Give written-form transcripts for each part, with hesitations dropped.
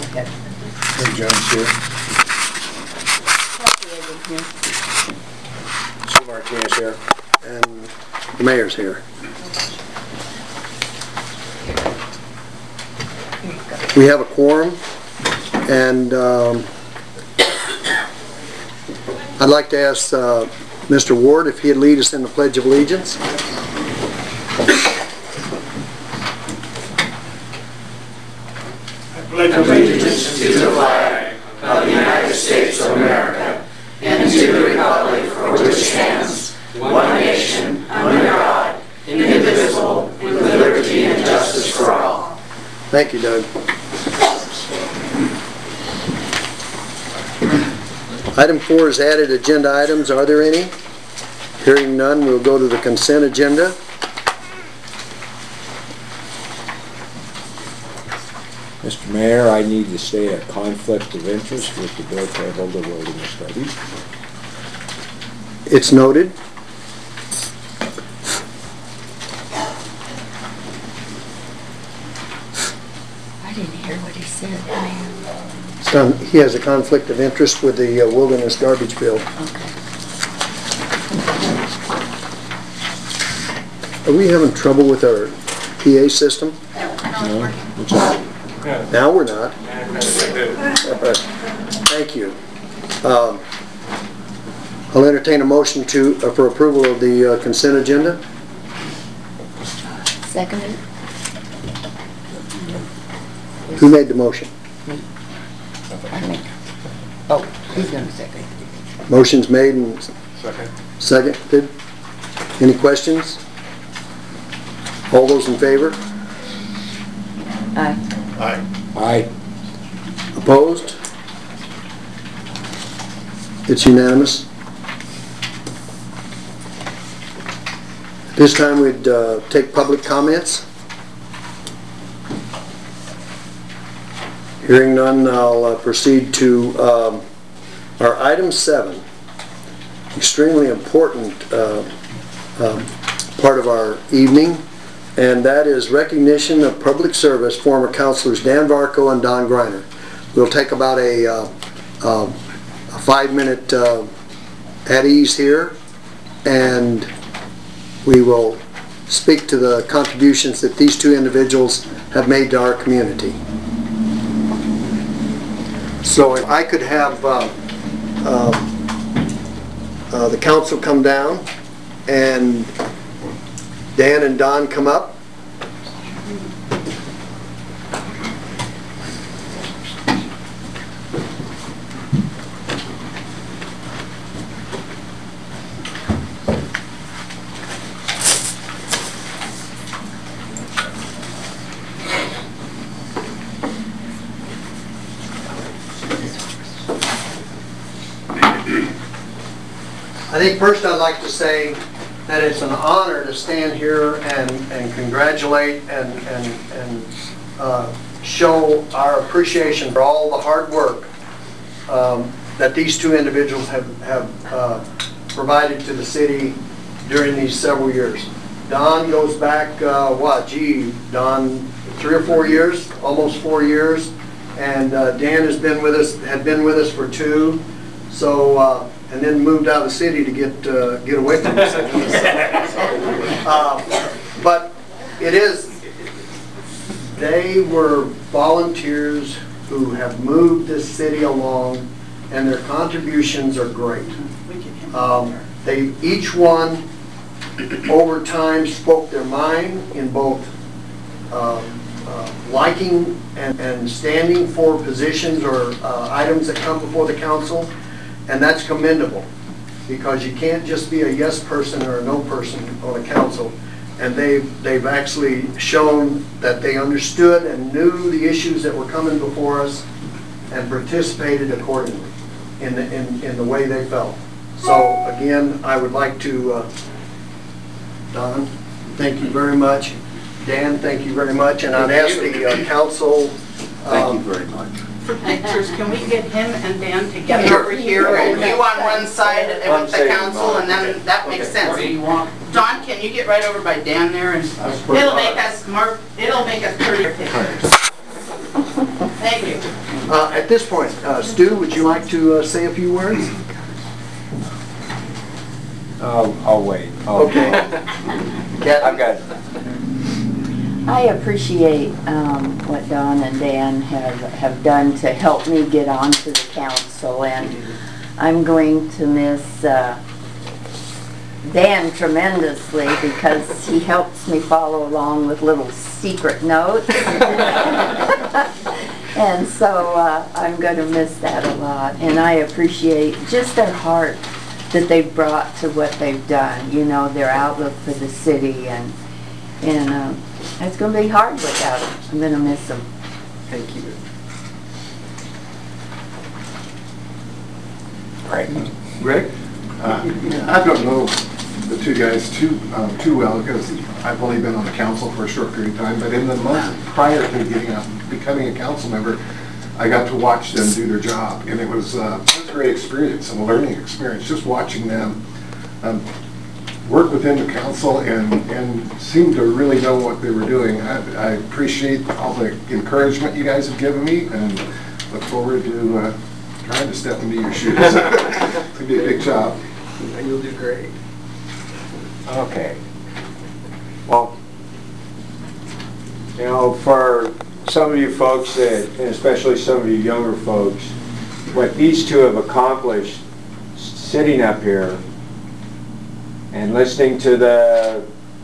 Hey, John's here. Sue Martinez here. And the mayor's here. We have a quorum, and I'd like to ask Mr. Ward if he'd lead us in the Pledge of Allegiance. I pledge allegiance to the flag of the United States of America and to the republic for which it stands, one nation, under God, indivisible, with liberty and justice for all. Thank you, Doug. Item 4 is added agenda items. Are there any? Hearing none, we'll go to the consent agenda. Mr. Mayor, I need to say a conflict of interest with the bill tabled to wilderness studies. It's noted. I didn't hear what he said. He has a conflict of interest with the wilderness garbage bill. Okay. Are we having trouble with our PA system? No? It's all- Now we're not. Thank you. I'll entertain a motion for approval of the consent agenda. Seconded? Who made the motion? Me. Oh, he's gonna second. Motion's made and seconded. Any questions? All those in favor? Aye. Aye. Opposed? It's unanimous. At this time we'd take public comments. Hearing none, I'll proceed to our item 7. Extremely important part of our evening, and that is recognition of public service former councilors Dan Varco and Don Greiner. We'll take about a 5-minute at ease here, and we will speak to the contributions that these two individuals have made to our community. So if I could have the council come down and Dan and Don come up. I think first I'd like to say that it's an honor to stand here and congratulate and show our appreciation for all the hard work that these two individuals have provided to the city during these several years. Don goes back, Don, 3 or 4 years, almost 4 years, and Dan had been with us for 2. So. And then moved out of the city to get away from the city. But they were volunteers who have moved this city along, and their contributions are great. They each one over time spoke their mind in both liking and standing for positions or items that come before the council. And that's commendable, because you can't just be a yes person or a no person on a council. And they've actually shown that they understood and knew the issues that were coming before us and participated accordingly in the way they felt. So again, I would like to, Don, thank you very much. Dan, thank you very much. And I'd ask the council. Thank you very much. For pictures, can we get him and Dan together over here, and you on one side with the council, and then that makes sense. Don, can you get right over by Dan there, and it'll make us 30 pictures. Thank you. At this point, Stu, would you like to say a few words? I'll wait. Okay. I've got, I appreciate what Don and Dan have done to help me get onto the council, and I'm going to miss Dan tremendously because he helps me follow along with little secret notes. And so I'm going to miss that a lot, and I appreciate just their heart that they've brought to what they've done, you know, their outlook for the city, and it's going to be hard without them. I'm going to miss them. Thank you. Greg? I don't know the two guys too well because I've only been on the council for a short period of time, but in the months prior to becoming a council member, I got to watch them do their job, and it was a great experience and a learning experience just watching them work within the council and seem to really know what they were doing. I appreciate all the encouragement you guys have given me and look forward to trying to step into your shoes. It's going to be a big job. You'll do great. okay. Well, you know, for some of you folks, and especially some of you younger folks, what these two have accomplished sitting up here and listening to the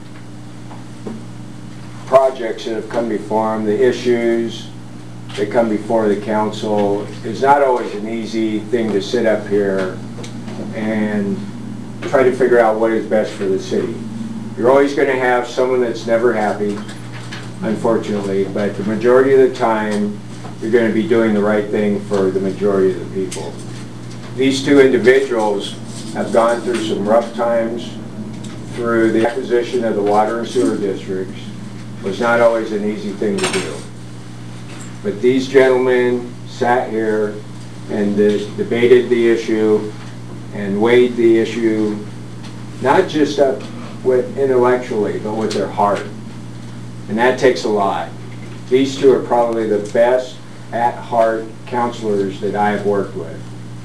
projects that have come before them, the issues that come before the council, is not always an easy thing to sit up here and try to figure out what is best for the city. You're always going to have someone that's never happy, unfortunately, but the majority of the time you're going to be doing the right thing for the majority of the people. These two individuals have gone through some rough times through the acquisition of the water and sewer districts. It was not always an easy thing to do. But these gentlemen sat here and debated the issue and weighed the issue, not just up with intellectually, but with their heart. And that takes a lot. These two are probably the best at heart counselors that I have worked with.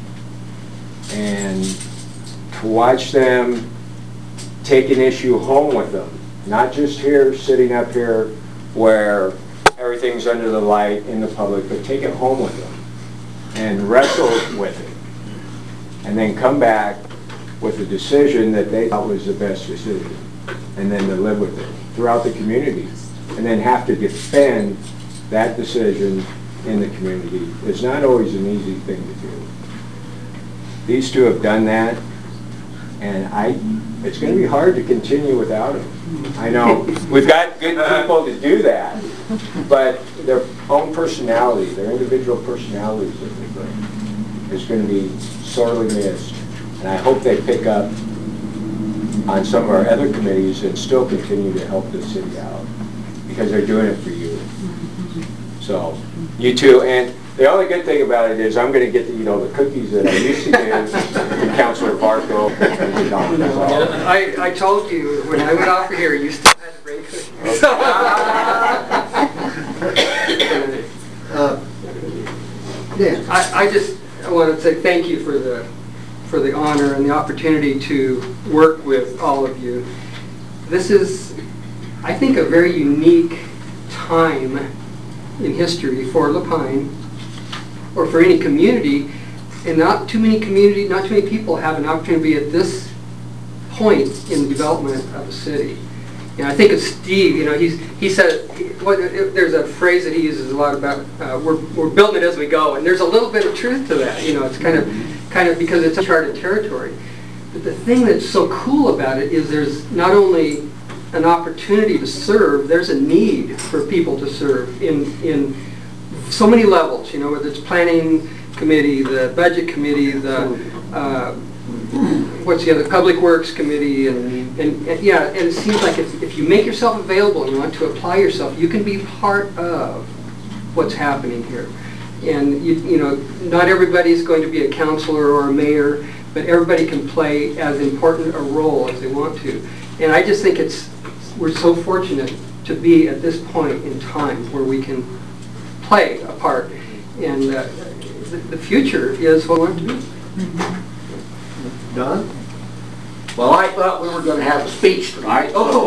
And to watch them take an issue home with them, not just here, sitting up here where everything's under the light in the public, but take it home with them and wrestle with it. And then come back with a decision that they thought was the best decision. And then to live with it throughout the community. And then have to defend that decision in the community is not always an easy thing to do. These two have done that, and it's going to be hard to continue without them. I know we've got good people to do that, but their own personality, their individual personalities that they bring is going to be sorely missed. And I hope they pick up on some of our other committees and still continue to help the city out, because they're doing it for you. So, you too. And the only good thing about it is I'm going to get to eat all the cookies that I used to give from Councilor Barco. I told you, when I went off of here, you still had to bring cookies. I want to say thank you for the honor and the opportunity to work with all of you. This is, I think, a very unique time in history for La Pine, or for any community, and not too many people have an opportunity to be at this point in the development of a city. And I think it's Steve, you know, he said, there's a phrase that he uses a lot about, we're building it as we go, and there's a little bit of truth to that, you know, it's kind of because it's uncharted territory. But the thing that's so cool about it is there's not only an opportunity to serve, there's a need for people to serve in so many levels, you know, whether it's planning committee, the budget committee, the what's the other, public works committee, and yeah, and it seems like if you make yourself available and you want to apply yourself, you can be part of what's happening here. And you know, not everybody's going to be a counselor or a mayor, but everybody can play as important a role as they want to. And I just think we're so fortunate to be at this point in time where we can play a part. And the future is what we want it to be. Don? Well, I thought we were going to have a speech tonight, so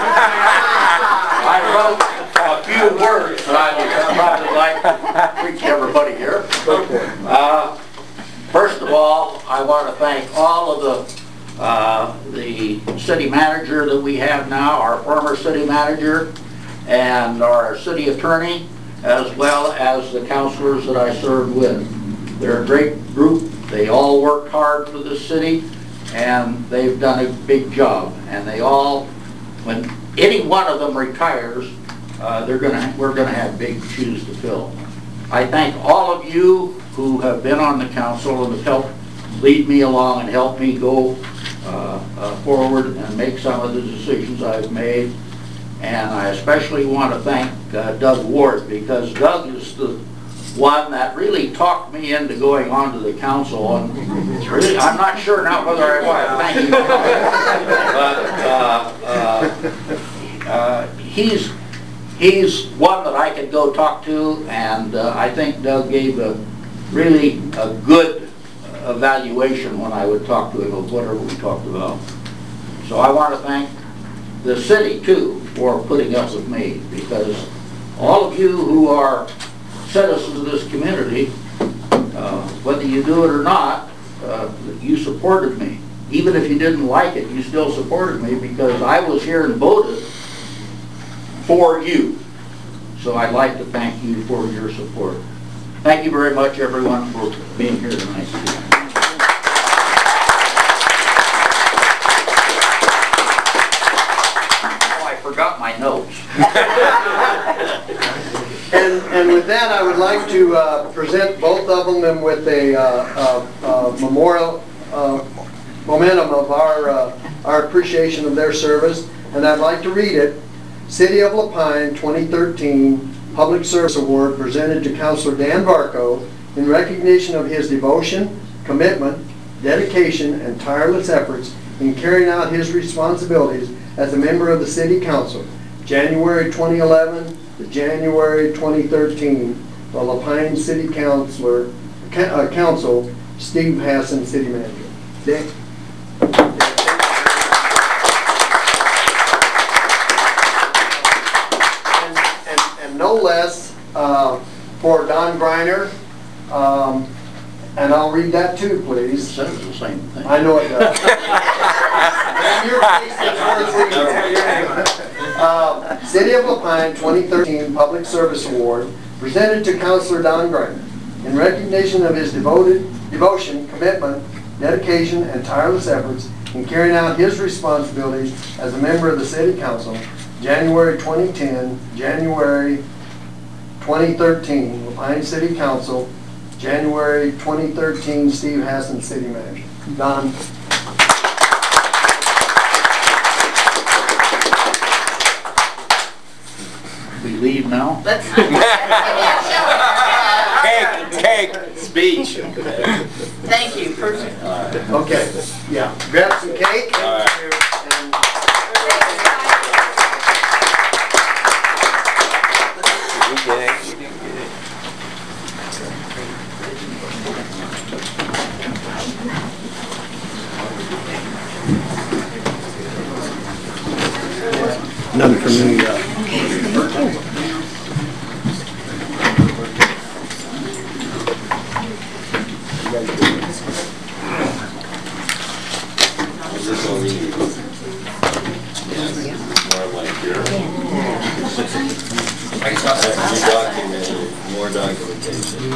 I wrote a few words that I would probably like to preach to everybody here. First of all, I want to thank all of the city manager that we have now, our former city manager, and our city attorney, as well as the councilors that I served with. They're a great group. They all work hard for the city, and they've done a big job. And they all, when any one of them retires, we're gonna have big shoes to fill. I thank all of you who have been on the council and have helped lead me along and help me go forward and make some of the decisions I've made. And I especially want to thank Doug Ward, because Doug is the one that really talked me into going on to the council. And really, I'm not sure now whether I want to thank you, but he's one that I could go talk to, and I think Doug gave really a good evaluation when I would talk to him of whatever we talked about. So I want to thank the city too for putting up with me, because all of you who are citizens of this community, whether you do it or not, you supported me. Even if you didn't like it, you still supported me, because I was here and voted for you. So I'd like to thank you for your support. Thank you very much, everyone, for being here tonight. Oh, I forgot my notes. And with that, I would like to present both of them with a memorial momentum of our appreciation of their service. And I'd like to read it. City of La Pine 2013 Public Service Award presented to Councilor Dan Barco in recognition of his devotion, commitment, dedication, and tireless efforts in carrying out his responsibilities as a member of the City Council, January 2011 to January 2013, the La Pine City Council, Steve Hassan, City Manager. Dick? And no less for Don Greiner, and I'll read that too, please. It says the same thing. I know it does. In your case, it's worth City of La Pine 2013 Public Service Award presented to Councilor Don Greiner in recognition of his devotion, commitment, dedication, and tireless efforts in carrying out his responsibilities as a member of the City Council, January 2010, January 2013, La Pine City Council, January 2013, Steve Hassan, City Manager. Don. We leave now? Let's Cake, speech. Thank you. First. Okay, yeah. Grab some cake. All right. And none for me. More documentation.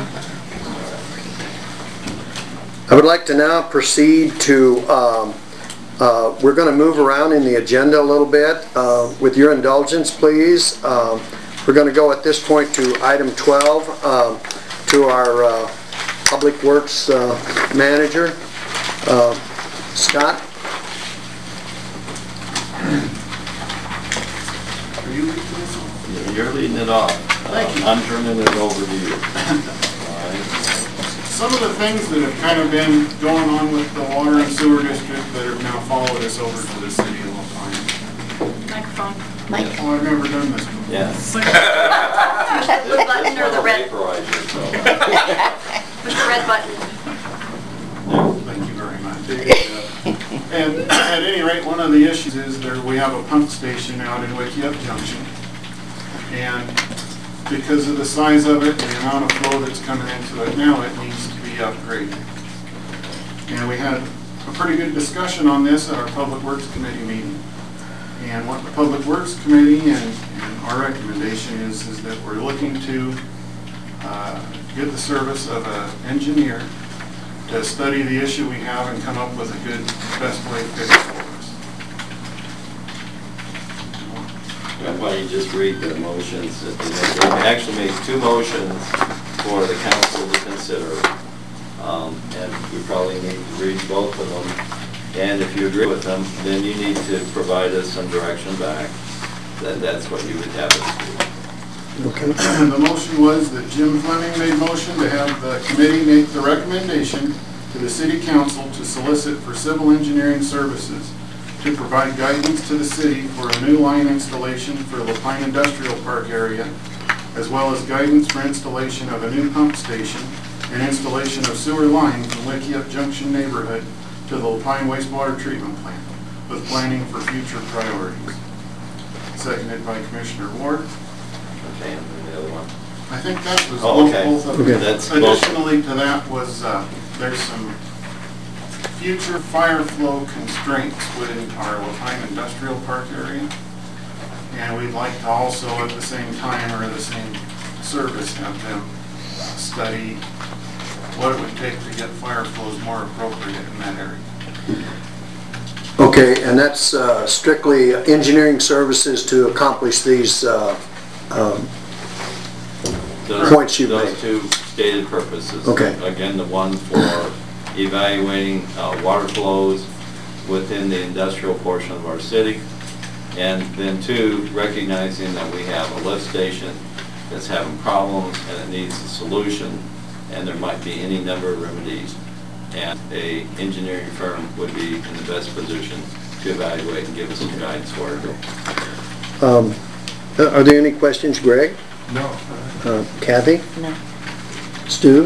I would like to now proceed to, we're going to move around in the agenda a little bit. With your indulgence, please. We're going to go at this point to item 12, to our Public Works Manager, Scott. You're leading it off. I'm turning it over to you. Some of the things that have kind of been going on with the water and sewer district that have now followed us over to the city of La Pine. Microphone. Oh, I've never done this before. Yes. Blue button or the red? Vaporizer, so. Push the red button. Thank you very much. And at any rate, one of the issues is we have a pump station out in Wickiup Junction. And because of the size of it, the amount of flow that's coming into it now, it needs to be upgraded. And we had a pretty good discussion on this at our Public Works Committee meeting. And what the Public Works Committee and our recommendation is that we're looking to get the service of an engineer to study the issue we have and come up with a good, best way to fix it for us. Why don't you just read the motions that they make? They actually make 2 motions for the council to consider. And we probably need to read both of them. And if you agree with them, then you need to provide us some direction back. That's what you would have us do. Okay. And the motion was that Jim Fleming made motion to have the committee make the recommendation to the city council to solicit for civil engineering services to provide guidance to the city for a new line installation for the Lapine Industrial Park area, as well as guidance for installation of a new pump station and installation of sewer line from Wickiup Junction neighborhood to the Lapine wastewater treatment plant, with planning for future priorities. Seconded by Commissioner Ward. Okay, and then the other one. I think that was Oh, okay. both of them. Okay. That's both. Additionally to that was, there's some future fire flow constraints within our Lapine Industrial Park area. And we'd like to also at the same time, or the same service, have them study what it would take to get fire flows more appropriate in that area. Okay, and that's strictly engineering services to accomplish these points you made. Those 2 stated purposes. Okay. Again, the one for evaluating water flows within the industrial portion of our city. And then 2, recognizing that we have a lift station that's having problems and it needs a solution, and there might be any number of remedies. And a engineering firm would be in the best position to evaluate and give us some guidance where to go. Are there any questions, Greg? No. Kathy? No. Stu?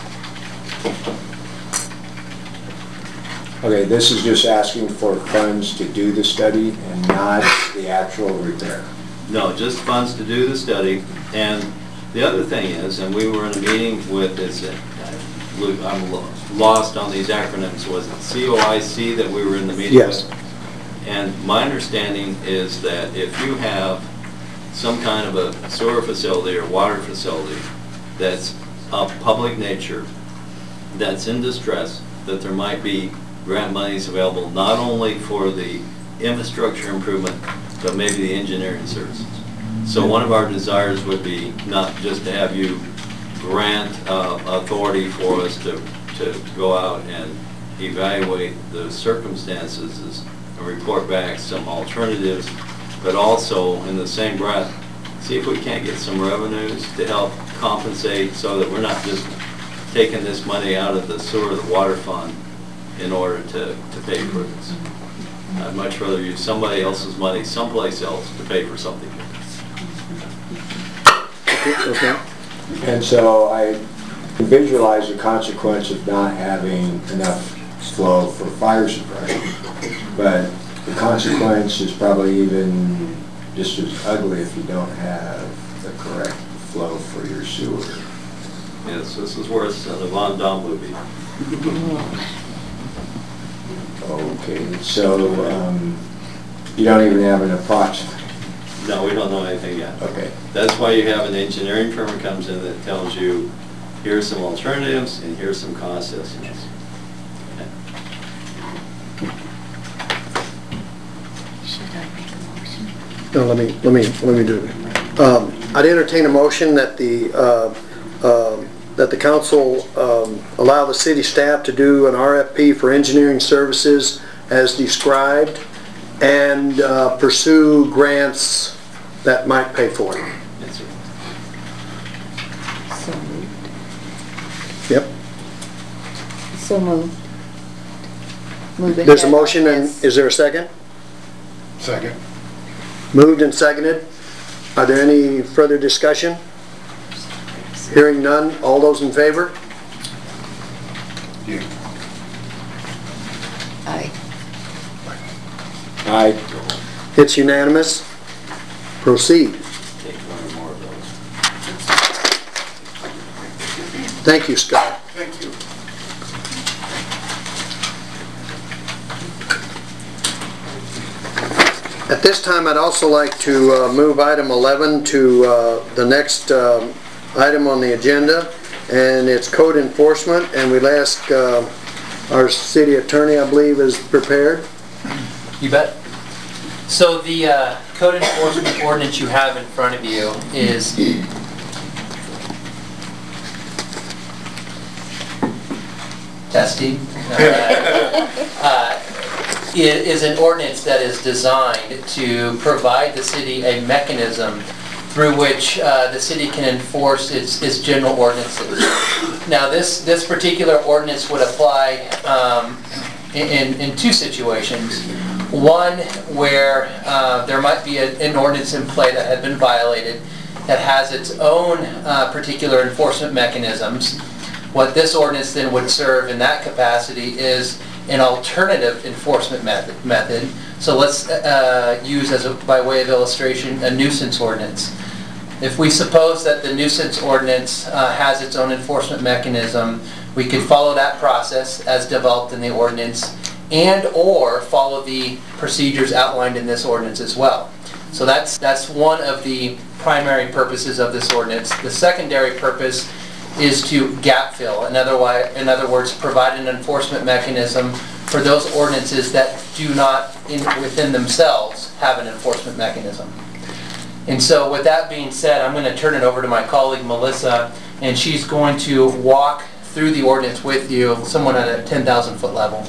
Okay, this is just asking for funds to do the study and not the actual repair. No, just funds to do the study. And the other thing is, and we were in a meeting with this, I'm lost on these acronyms, was it COIC that we were in the meeting with? Yes. And my understanding is that if you have some kind of a sewer facility or water facility that's of public nature, that's in distress, that there might be grant monies available not only for the infrastructure improvement, but maybe the engineering services. So one of our desires would be not just to have you grant authority for us to go out and evaluate the circumstances and report back some alternatives, but also in the same breath, see if we can't get some revenues to help compensate so that we're not just taking this money out of the sewer or the water fund in order to pay for this. I'd much rather use somebody else's money someplace else to pay for something. Okay. And so I visualize the consequence of not having enough flow for fire suppression, but the consequence is probably even just as ugly if you don't have the correct flow for your sewer. Yes, this is worse than the Von Damme movie. Okay, so you don't even have an approximate. No, we don't know anything yet. Okay. That's why you have an engineering firm that comes in that tells you, here's some alternatives and here's some cost estimates. Should I make a motion? No, let me do it. I'd entertain a motion that the council allow the city staff to do an RFP for engineering services as described and pursue grants that might pay for it. Yes, sir. So moved. Yep. So moved. Move it. There's a motion, and is there a second? Second. Moved and seconded. Are there any further discussion? Hearing none, all those in favor? Yeah. Aye. Aye. It's unanimous. Proceed. Take one or more of those. Thank you, Scott. Thank you. At this time, I'd also like to move item 11 to the next item on the agenda, and it's code enforcement, and we'll ask our city attorney, I believe, is prepared. You bet. So the code enforcement ordinance you have in front of you is testing. Is an ordinance that is designed to provide the city a mechanism through which the city can enforce its general ordinances. Now this particular ordinance would apply in two situations. One where there might be an ordinance in play that had been violated that has its own particular enforcement mechanisms. What this ordinance then would serve in that capacity is an alternative enforcement method. So let's use by way of illustration, a nuisance ordinance. If we suppose that the nuisance ordinance has its own enforcement mechanism, we could follow that process as developed in the ordinance and or follow the procedures outlined in this ordinance as well. So that's one of the primary purposes of this ordinance. The secondary purpose is to gap fill. In other words, provide an enforcement mechanism for those ordinances that do not within themselves have an enforcement mechanism. And so with that being said, I'm going to turn it over to my colleague Melissa, and she's going to walk through the ordinance with you, somewhat at a 10,000 foot level.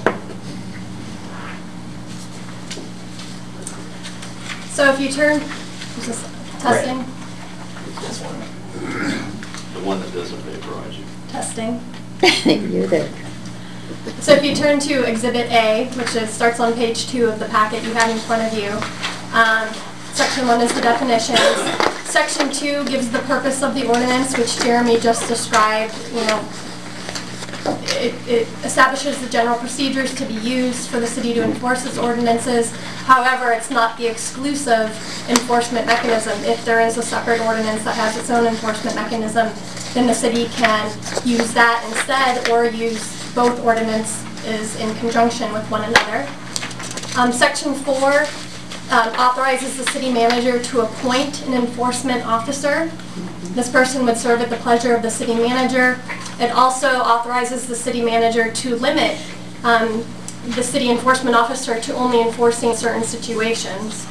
So if you turn, is this testing? This one. The one that doesn't vaporize you. Testing. You're there. So if you turn to Exhibit A, which starts on page 2 of the packet you have in front of you, Section 1 is the definitions. Section 2 gives the purpose of the ordinance, which Jeremy just described. It establishes the general procedures to be used for the city to enforce its ordinances. However, it's not the exclusive enforcement mechanism. If there is a separate ordinance that has its own enforcement mechanism, then the city can use that instead or use both ordinances in conjunction with one another. Section 4 authorizes the city manager to appoint an enforcement officer. This person would serve at the pleasure of the city manager. It also authorizes the city manager to limit the city enforcement officer to only enforcing certain situations.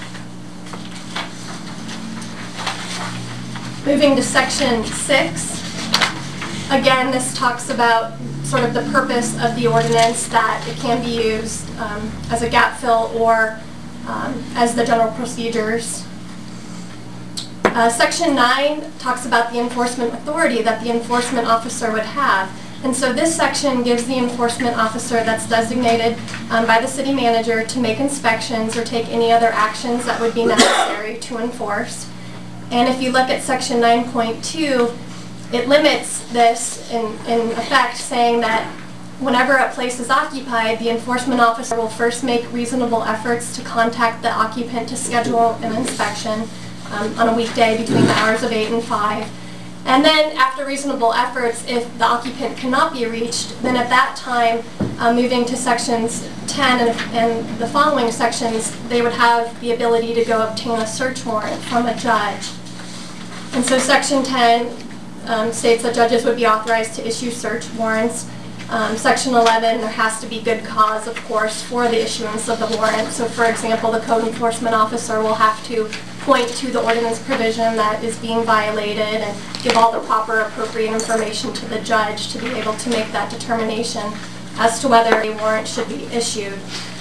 Moving to Section 6. Again, this talks about sort of the purpose of the ordinance, that it can be used as a gap fill or as the general procedures. Section 9 talks about the enforcement authority that the enforcement officer would have. And so this section gives the enforcement officer that's designated by the city manager to make inspections or take any other actions that would be necessary to enforce. And if you look at Section 9.2, it limits this in effect, saying that whenever a place is occupied, the enforcement officer will first make reasonable efforts to contact the occupant to schedule an inspection on a weekday between the hours of 8 and 5. And then after reasonable efforts, if the occupant cannot be reached, then at that time, moving to Sections 10 and the following sections, they would have the ability to go obtain a search warrant from a judge. And so Section 10 states that judges would be authorized to issue search warrants. Section 11, there has to be good cause, of course, for the issuance of the warrant. So for example, the code enforcement officer will have to point to the ordinance provision that is being violated and give all the proper appropriate information to the judge to be able to make that determination as to whether a warrant should be issued.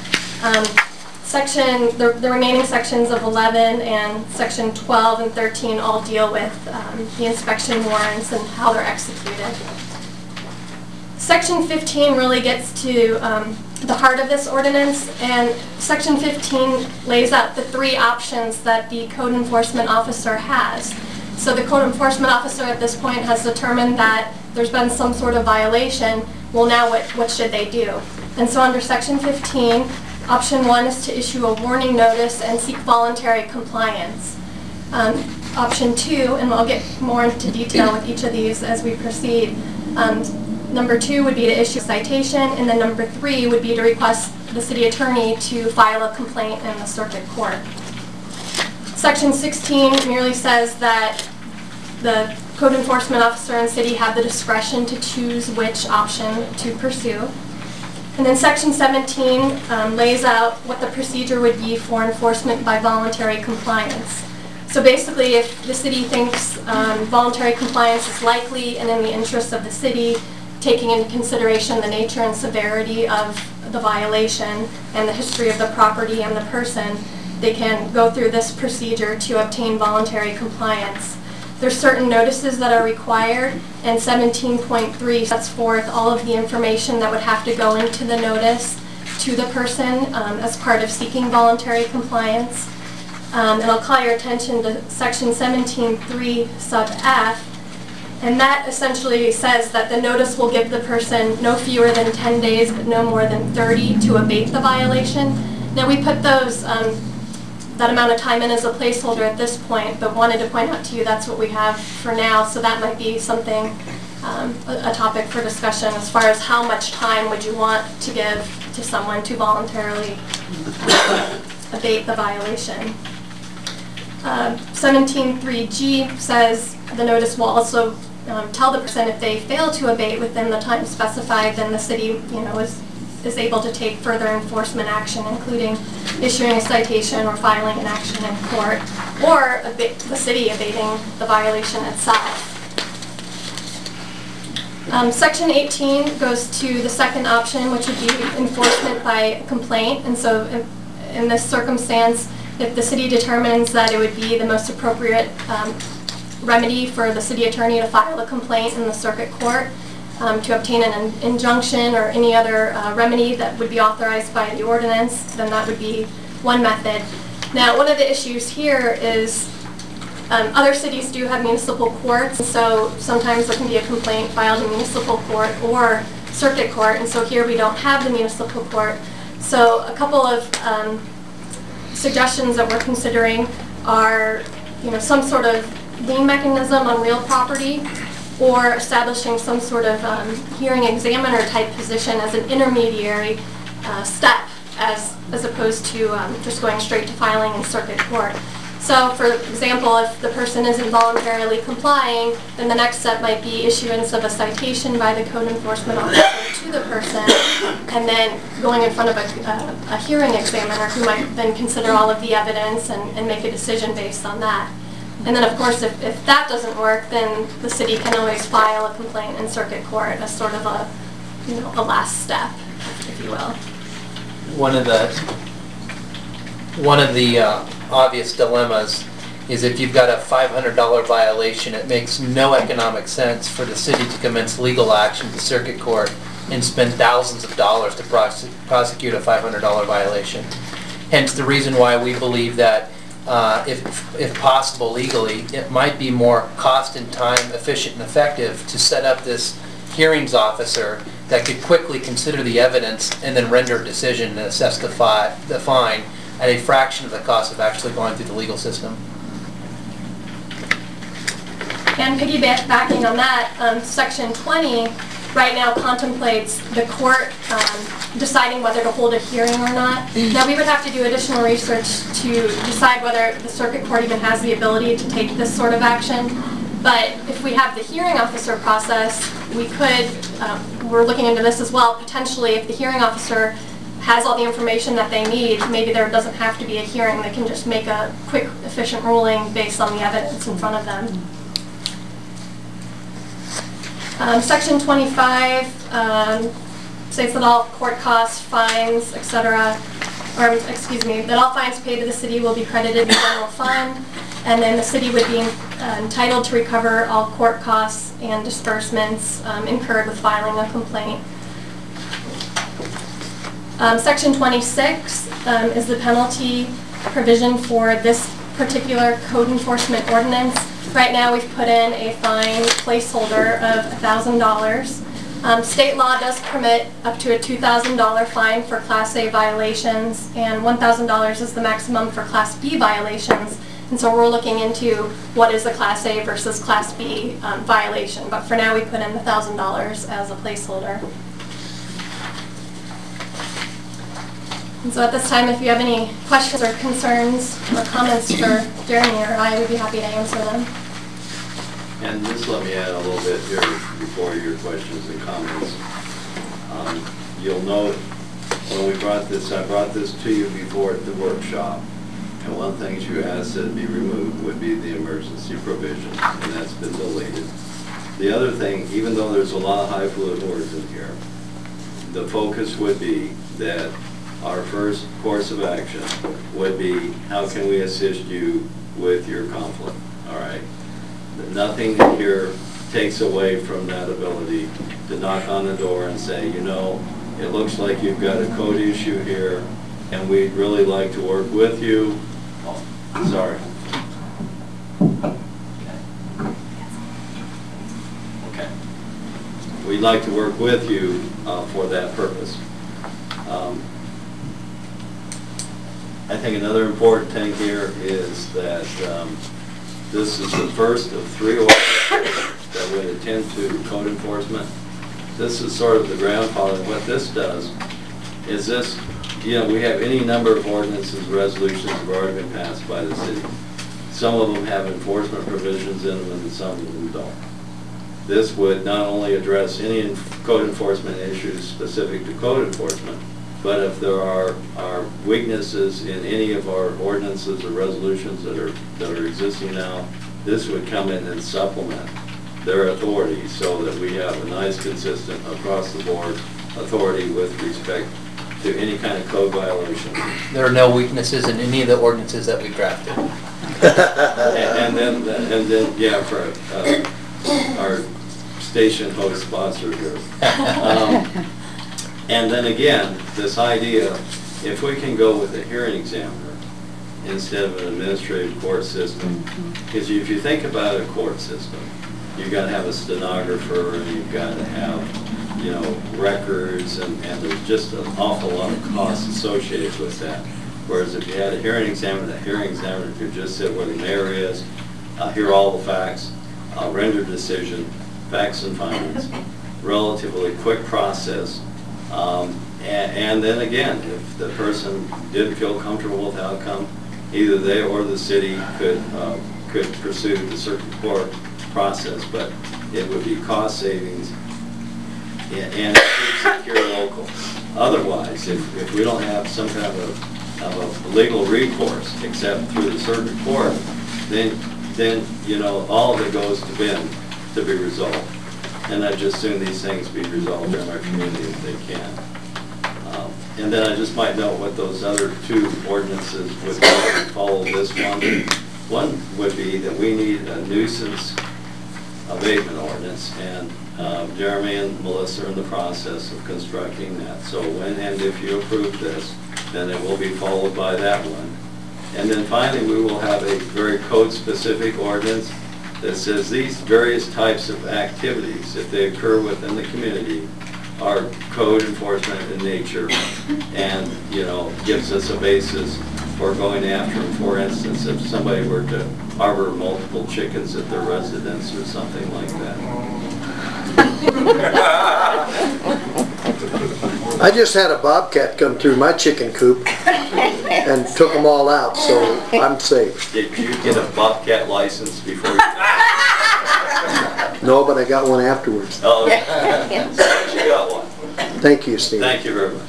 The remaining sections of 11 and Section 12 and 13 all deal with the inspection warrants and how they're executed. Section 15 really gets to the heart of this ordinance, and Section 15 lays out the 3 options that the code enforcement officer has. So the code enforcement officer at this point has determined that there's been some sort of violation. Well, now what should they do? And so under section 15, option 1 is to issue a warning notice and seek voluntary compliance. Option 2, and I'll get more into detail with each of these as we proceed. Number 2 would be to issue a citation, and then number 3 would be to request the city attorney to file a complaint in the circuit court. Section 16 merely says that the code enforcement officer and city have the discretion to choose which option to pursue. And then section 17 lays out what the procedure would be for enforcement by voluntary compliance. So basically, if the city thinks voluntary compliance is likely and in the interest of the city, taking into consideration the nature and severity of the violation and the history of the property and the person, they can go through this procedure to obtain voluntary compliance. There's certain notices that are required, and 17.3 sets forth all of the information that would have to go into the notice to the person as part of seeking voluntary compliance. And I'll call your attention to section 17.3 sub F, and that essentially says that the notice will give the person no fewer than 10 days but no more than 30 to abate the violation. Now we put those that amount of time in as a placeholder at this point, but wanted to point out to you that's what we have for now, so that might be something, a topic for discussion as far as how much time would you want to give to someone to voluntarily abate the violation. 17.3G says the notice will also tell the person if they fail to abate within the time specified, then the city, is able to take further enforcement action, including issuing a citation or filing an action in court, or the city abating the violation itself. Section 18 goes to the second option, which would be enforcement by complaint. And so in this circumstance, if the city determines that it would be the most appropriate remedy for the city attorney to file a complaint in the circuit court to obtain an injunction or any other remedy that would be authorized by the ordinance, then that would be one method. Now, one of the issues here is other cities do have municipal courts, so sometimes there can be a complaint filed in municipal court or circuit court, and so here we don't have the municipal court. So a couple of suggestions that we're considering are, some sort of lien mechanism on real property, or establishing some sort of hearing examiner type position as an intermediary step, as opposed to just going straight to filing in circuit court. So, for example, if the person isn't voluntarily complying, then the next step might be issuance of a citation by the code enforcement officer to the person, and then going in front of a hearing examiner who might then consider all of the evidence and make a decision based on that. And then, of course, if that doesn't work, then the city can always file a complaint in circuit court as sort of a last step, if you will. One of the obvious dilemmas is if you've got a $500 violation, it makes no economic sense for the city to commence legal action to circuit court and spend thousands of dollars to prosecute a $500 violation. Hence the reason why we believe that if possible legally, it might be more cost and time efficient and effective to set up this hearings officer that could quickly consider the evidence and then render a decision and assess the fine at a fraction of the cost of actually going through the legal system. And piggybacking on that, Section 20 right now contemplates the court deciding whether to hold a hearing or not. Now, we would have to do additional research to decide whether the circuit court even has the ability to take this sort of action. But if we have the hearing officer process, we could, we're looking into this as well, potentially if the hearing officer has all the information that they need, maybe there doesn't have to be a hearing. They can just make a quick, efficient ruling based on the evidence in front of them. Section 25 states that all court costs, fines, etc., that all fines paid to the city will be credited in the general fund, and then the city would be entitled to recover all court costs and disbursements incurred with filing a complaint. Section 26 is the penalty provision for this particular code enforcement ordinance. Right now, we've put in a fine placeholder of $1,000. State law does permit up to a $2,000 fine for Class A violations, and $1,000 is the maximum for Class B violations. And so we're looking into what is a Class A versus Class B violation. But for now, we put in the $1,000 as a placeholder. And so at this time, if you have any questions or concerns or comments for Jeremy or I, would be happy to answer them. And just let me add a little bit here before your questions and comments. You'll note when we brought this, I brought this to you before at the workshop. And one of the things you asked that be removed would be the emergency provision, and that's been deleted. The other thing, even though there's a lot of highfalutin words in here, the focus would be that our first course of action would be, how can we assist you with your conflict, all right? Nothing here takes away from that ability to knock on the door and say, you know, it looks like you've got a code issue here, and we'd really like to work with you. Oh, sorry. Okay. We'd like to work with you for that purpose. I think another important thing here is that this is the first of 3 ordinances that would attend to code enforcement. This is sort of the grandfather. What this does is this, you know, we have any number of ordinances, resolutions that have already been passed by the city. Some of them have enforcement provisions in them and some of them don't. This would not only address any code enforcement issues specific to code enforcement, but if there are weaknesses in any of our ordinances or resolutions that are existing now, this would come in and supplement their authority so that we have a nice, consistent, across-the-board authority with respect to any kind of code violation. There are no weaknesses in any of the ordinances that we drafted. and then, yeah, for our station host sponsor here. And then again, this idea, if we can go with a hearing examiner instead of an administrative court system, because if you think about a court system, you've got to have a stenographer, and you've got to have, you know, records, and there's just an awful lot of costs associated with that. Whereas if you had a hearing examiner could just sit where the mayor is, hear all the facts, render decision, facts and findings, relatively quick process. And then again, if the person didn't feel comfortable with the outcome, either they or the city could pursue the circuit court process, but it would be cost savings and secure local. Otherwise, if we don't have some kind of a legal recourse except through the circuit court, then you know, all of it goes to Ben to be resolved. And I just assume these things be resolved in our community if they can. And then I just might note what those other 2 ordinances would follow this one. One would be that we need a nuisance abatement ordinance, and Jeremy and Melissa are in the process of constructing that. So when and if you approve this, then it will be followed by that one. And then finally, we will have a very code-specific ordinance that says these various types of activities, if they occur within the community, are code enforcement in nature, and, you know, gives us a basis for going after them. For instance, if somebody were to harbor multiple chickens at their residence or something like that. I just had a bobcat come through my chicken coop and took them all out, so I'm safe. Did you get a bobcat license before you? No, but I got one afterwards. Oh, so you got one. Thank you, Steve. Thank you very much.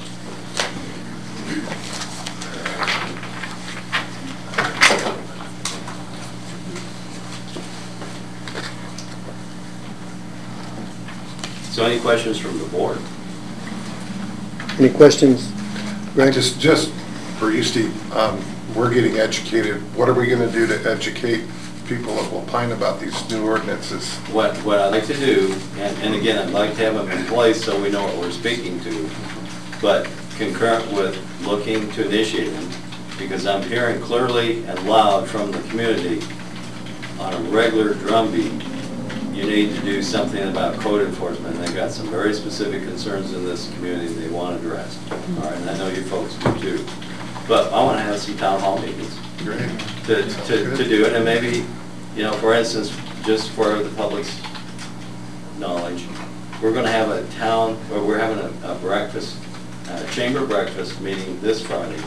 So any questions from the board? Any questions, Greg? Just for you, Steve, we're getting educated. What are we going to do to educate people that will pine about these new ordinances? What I'd like to do, and again, I'd like to have them in place so we know what we're speaking to, but concurrent with looking to initiate them, because I'm hearing clearly and loud from the community on a regular drumbeat, you need to do something about code enforcement. And they've got some very specific concerns in this community they want addressed. All right, and I know you folks do too. But I want to have some town hall meetings to do it. And maybe, you know, for instance, just for the public's knowledge, we're going to have a town, or we're having a breakfast, chamber breakfast meeting this Friday,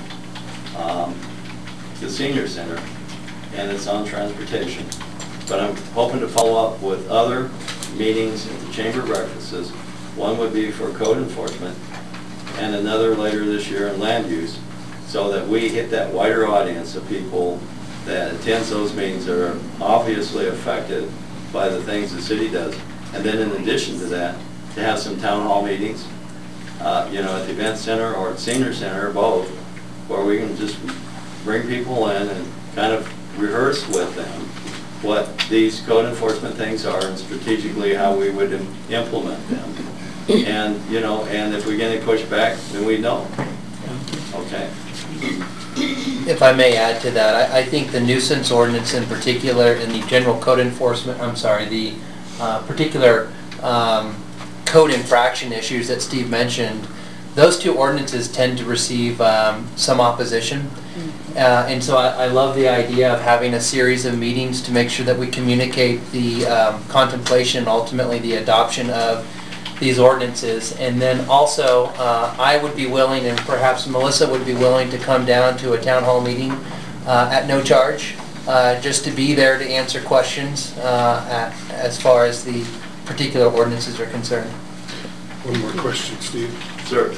the senior center, and it's on transportation. But I'm hoping to follow up with other meetings at the chamber breakfasts. One would be for code enforcement, and another later this year in land use, so that we hit that wider audience of people that attends those meetings that are obviously affected by the things the city does. And then in addition to that, to have some town hall meetings, you know, at the event center or at senior center, or both, where we can just bring people in and kind of rehearse with them what these code enforcement things are and strategically how we would implement them. And, you know, and if we get any pushback, then we know. Okay. If I may add to that, I think the nuisance ordinance in particular and the general code enforcement, the particular code infraction issues that Steve mentioned, those two ordinances tend to receive some opposition. And so I love the idea of having a series of meetings to make sure that we communicate the contemplation and ultimately the adoption of these ordinances. And then also, I would be willing, and perhaps Melissa would be willing, to come down to a town hall meeting at no charge, just to be there to answer questions as far as the particular ordinances are concerned. One more question, Steve. Sir.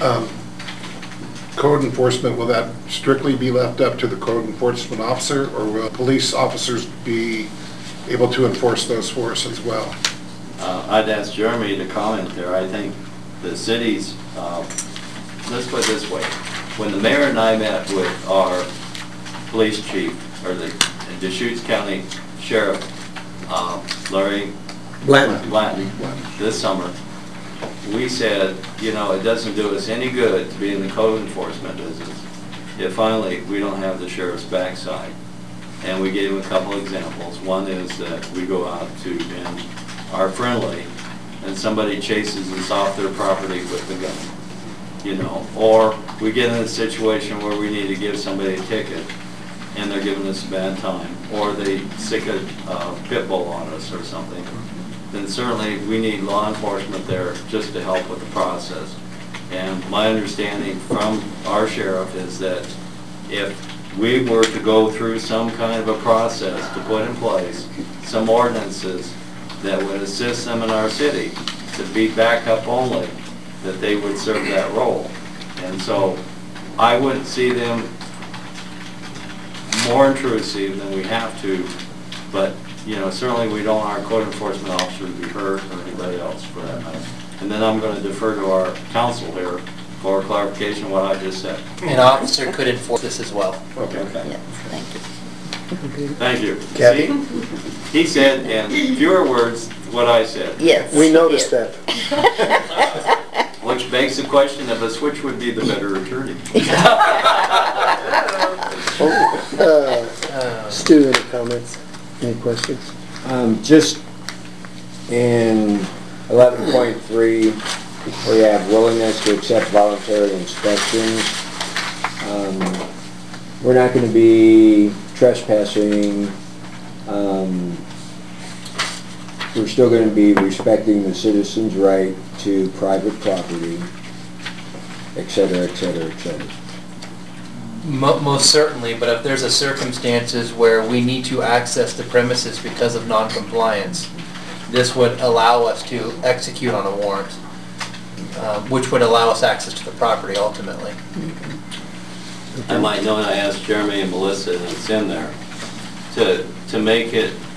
Code enforcement, will that strictly be left up to the code enforcement officer, or will police officers be able to enforce those for us as well? I'd ask Jeremy to comment there. I think the city's, let's put it this way. When the mayor and I met with our police chief, or the Deschutes County Sheriff, Larry Blanton, this summer, we said, you know, it doesn't do us any good to be in the code enforcement business if finally we don't have the sheriff's backside. And we gave him a couple examples. One is that we go out to and are friendly, and somebody chases us off their property with a gun, you know, or we get in a situation where we need to give somebody a ticket and they're giving us a bad time, or they stick a pit bull on us or something. Then certainly we need law enforcement there just to help with the process. And my understanding from our sheriff is that if we were to go through some kind of a process to put in place some ordinances that would assist them in our city to be backup only, that they would serve that role. And so I wouldn't see them more intrusive than we have to, but you know, certainly we don't want our code enforcement officer to be hurt or anybody else for that matter. And then I'm going to defer to our counsel here for clarification of what I just said. An officer could enforce this as well. Okay. Yes, thank you. Thank you. Kathy? See? He said in fewer words what I said. Yes. We noticed that. Which begs the question of us, which would be the better attorney? Stu, any comments? Any questions? Just in 11.3, we have willingness to accept voluntary inspections. We're not going to be trespassing. We're still going to be respecting the citizen's right to private property, et cetera, et cetera, et cetera. Most certainly, but if there's a circumstances where we need to access the premises because of non-compliance, this would allow us to execute on a warrant, which would allow us access to the property ultimately. I might know, and I asked Jeremy and Melissa, and it's in there, to make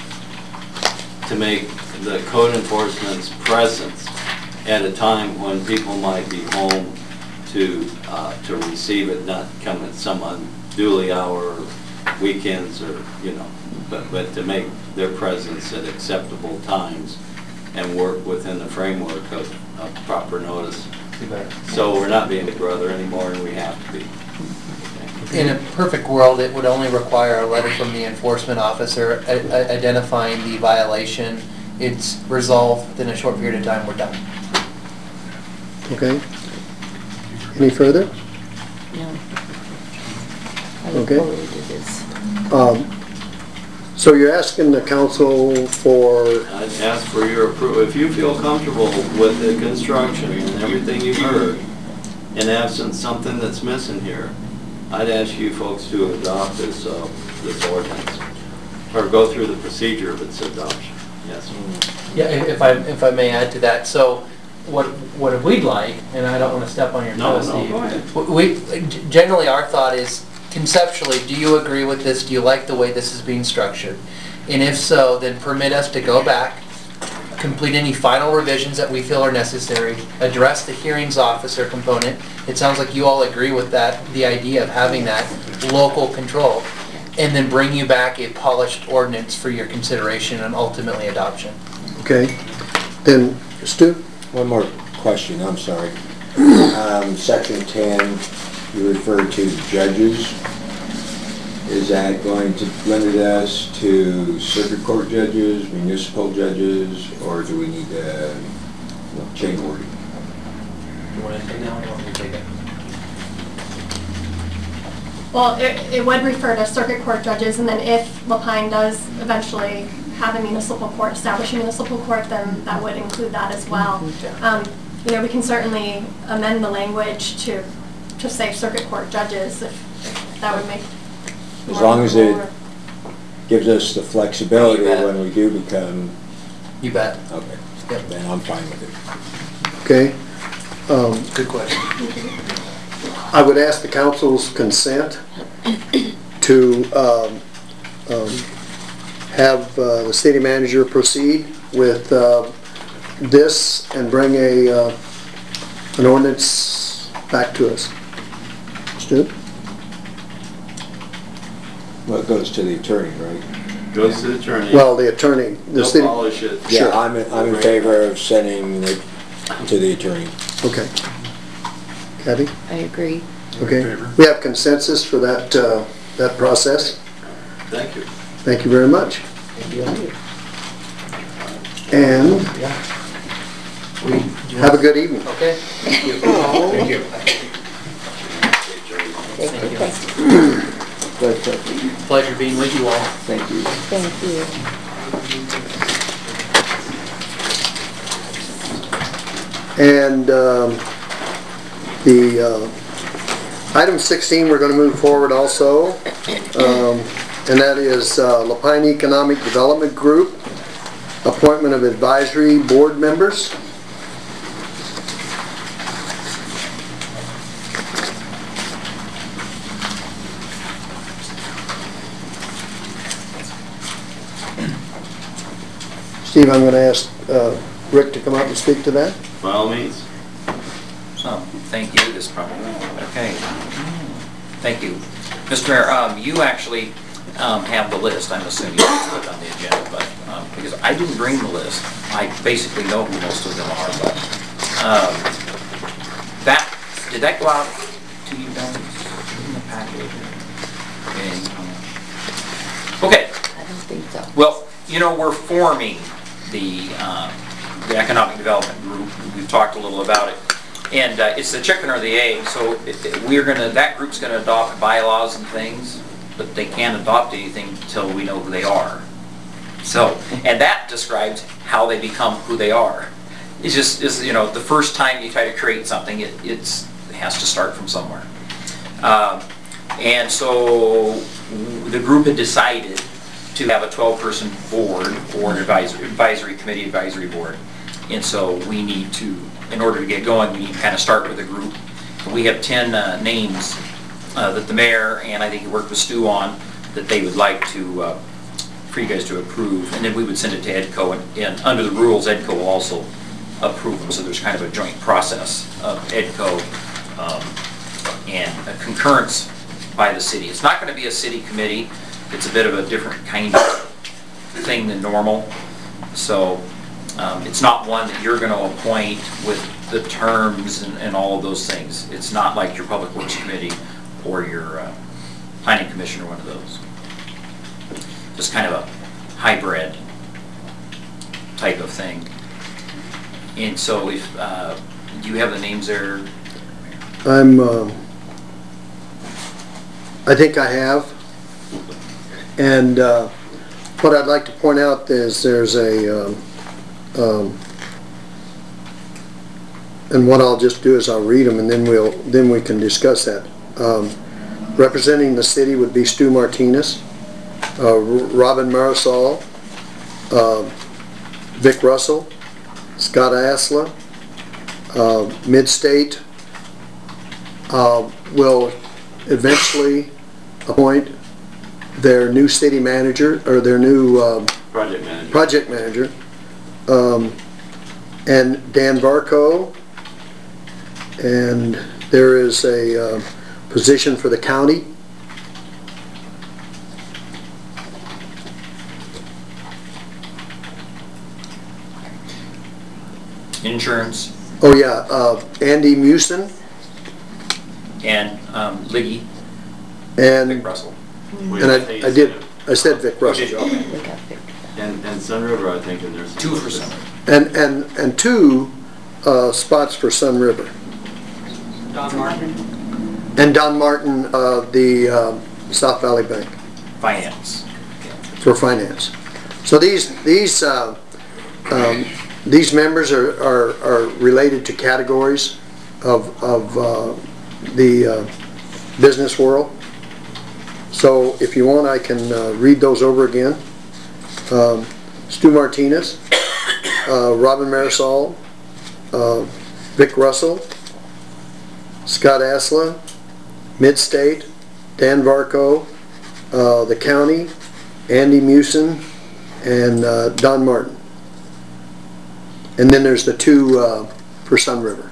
the code enforcement's presence at a time when people might be home to receive it, not come at some unduly hour, weekends, or you know, but to make their presence at acceptable times and work within the framework of proper notice. So we're not being Big Brother anymore, and we have to be. in a perfect world, it would only require a letter from the enforcement officer identifying the violation. It's resolved within a short period of time, we're done. Okay. Any further? No. I Okay. look forward to this. So you're asking the council for, I'd ask for your approval. If you feel comfortable with the construction and everything you've heard, in absence something that's missing here, I'd ask you folks to adopt this ordinance, or go through the procedure of its adoption. Yes. Yeah, if I may add to that, so what we'd like, and I don't want to step on your toes, No, Steve. go ahead. Generally, our thought is, conceptually, do you agree with this? Do you like the way this is being structured? And if so, then permit us to go back, complete any final revisions that we feel are necessary, address the hearings officer component. It sounds like you all agree with that, the idea of having that local control, and then bring you back a polished ordinance for your consideration and ultimately adoption. okay, then Stu? One more question, I'm sorry. Section 10, you referred to judges. Is that going to limit us to circuit court judges, municipal judges, or do we need to change wording? You want to take that one, or you want me to take it? Well, it would refer to circuit court judges, and then if Lapine does eventually have a municipal court, establish a municipal court, then that would include that as well. You know, we can certainly amend the language to say circuit court judges, if that would make As more long as it people- gives us the flexibility when we do become, You bet. okay, Yep. then I'm fine with it. Okay. Good question. I would ask the council's consent to have the city manager proceed with this and bring an ordinance back to us. Stu? Well, it goes to the attorney, right? Goes to the attorney. Well, the attorney, the They'll city. polish it. Yeah, I'm in favor of sending it to the attorney. Okay. Kathy? I agree. Okay. We have consensus for that, that process. Thank you. Thank you very much. And have a good evening. Okay? Thank you. Thank you. Pleasure being with you all. Thank you. Thank you. And the item 16, we're going to move forward also, and that is Lapine Economic Development Group, appointment of advisory board members. Steve, I'm going to ask Rick to come up and speak to that. By all means. Thank you, this probably, okay. Thank you. Mr. Mayor, you actually have the list, I'm assuming you put it on the agenda, but, because I didn't bring the list. I basically know who most of them are, but, did that go out to you guys in the package? Okay. I don't think so. Well, you know, we're forming the Economic Development Group. We've talked a little about it. And it's the chicken or the egg, so that group's gonna adopt bylaws and things, but they can't adopt anything until we know who they are. So, and that describes how they become who they are. It's just, you know, the first time you try to create something, it has to start from somewhere. And so the group had decided to have a 12-person board or an advisory committee, advisory board. And so we need to, in order to get going, we need to kind of start with a group. We have 10 names that the mayor and I think he worked with Stu on that they would like to, for you guys to approve. And then we would send it to EDCO, and under the rules, EDCO will also approve them. So there's kind of a joint process of EDCO and a concurrence by the city. It's not going to be a city committee. It's a bit of a different kind of thing than normal. So it's not one that you're going to appoint with the terms and all of those things. It's not like your Public Works Committee or your planning commission or one of those. Just kind of a hybrid type of thing. And so if, do you have the names there? I think I have. And what I'd like to point out is there's a, and what I'll just do is I'll read them and then we can discuss that. Representing the city would be Stu Martinez, Robin Marisol, Vic Russell, Scott Asla, Mid-State will eventually appoint their new city manager, or their new project manager, and Dan Varco, and there is a position for the county. Insurance. Oh yeah, Andy Mewson. And Liggy. And Vic Russell. And I said Vic Russell. And Sun River, I think, and there's 2 for Sun River. And 2 spots for Sun River. Don Martin. And Don Martin, the South Valley Bank. Finance. For finance. So these members are related to categories of the business world. So if you want, I can read those over again. Stu Martinez, Robin Marisol, Vic Russell, Scott Asla, Mid-State, Dan Varco, the county, Andy Mewson, and Don Martin. And then there's the 2 for Sun River.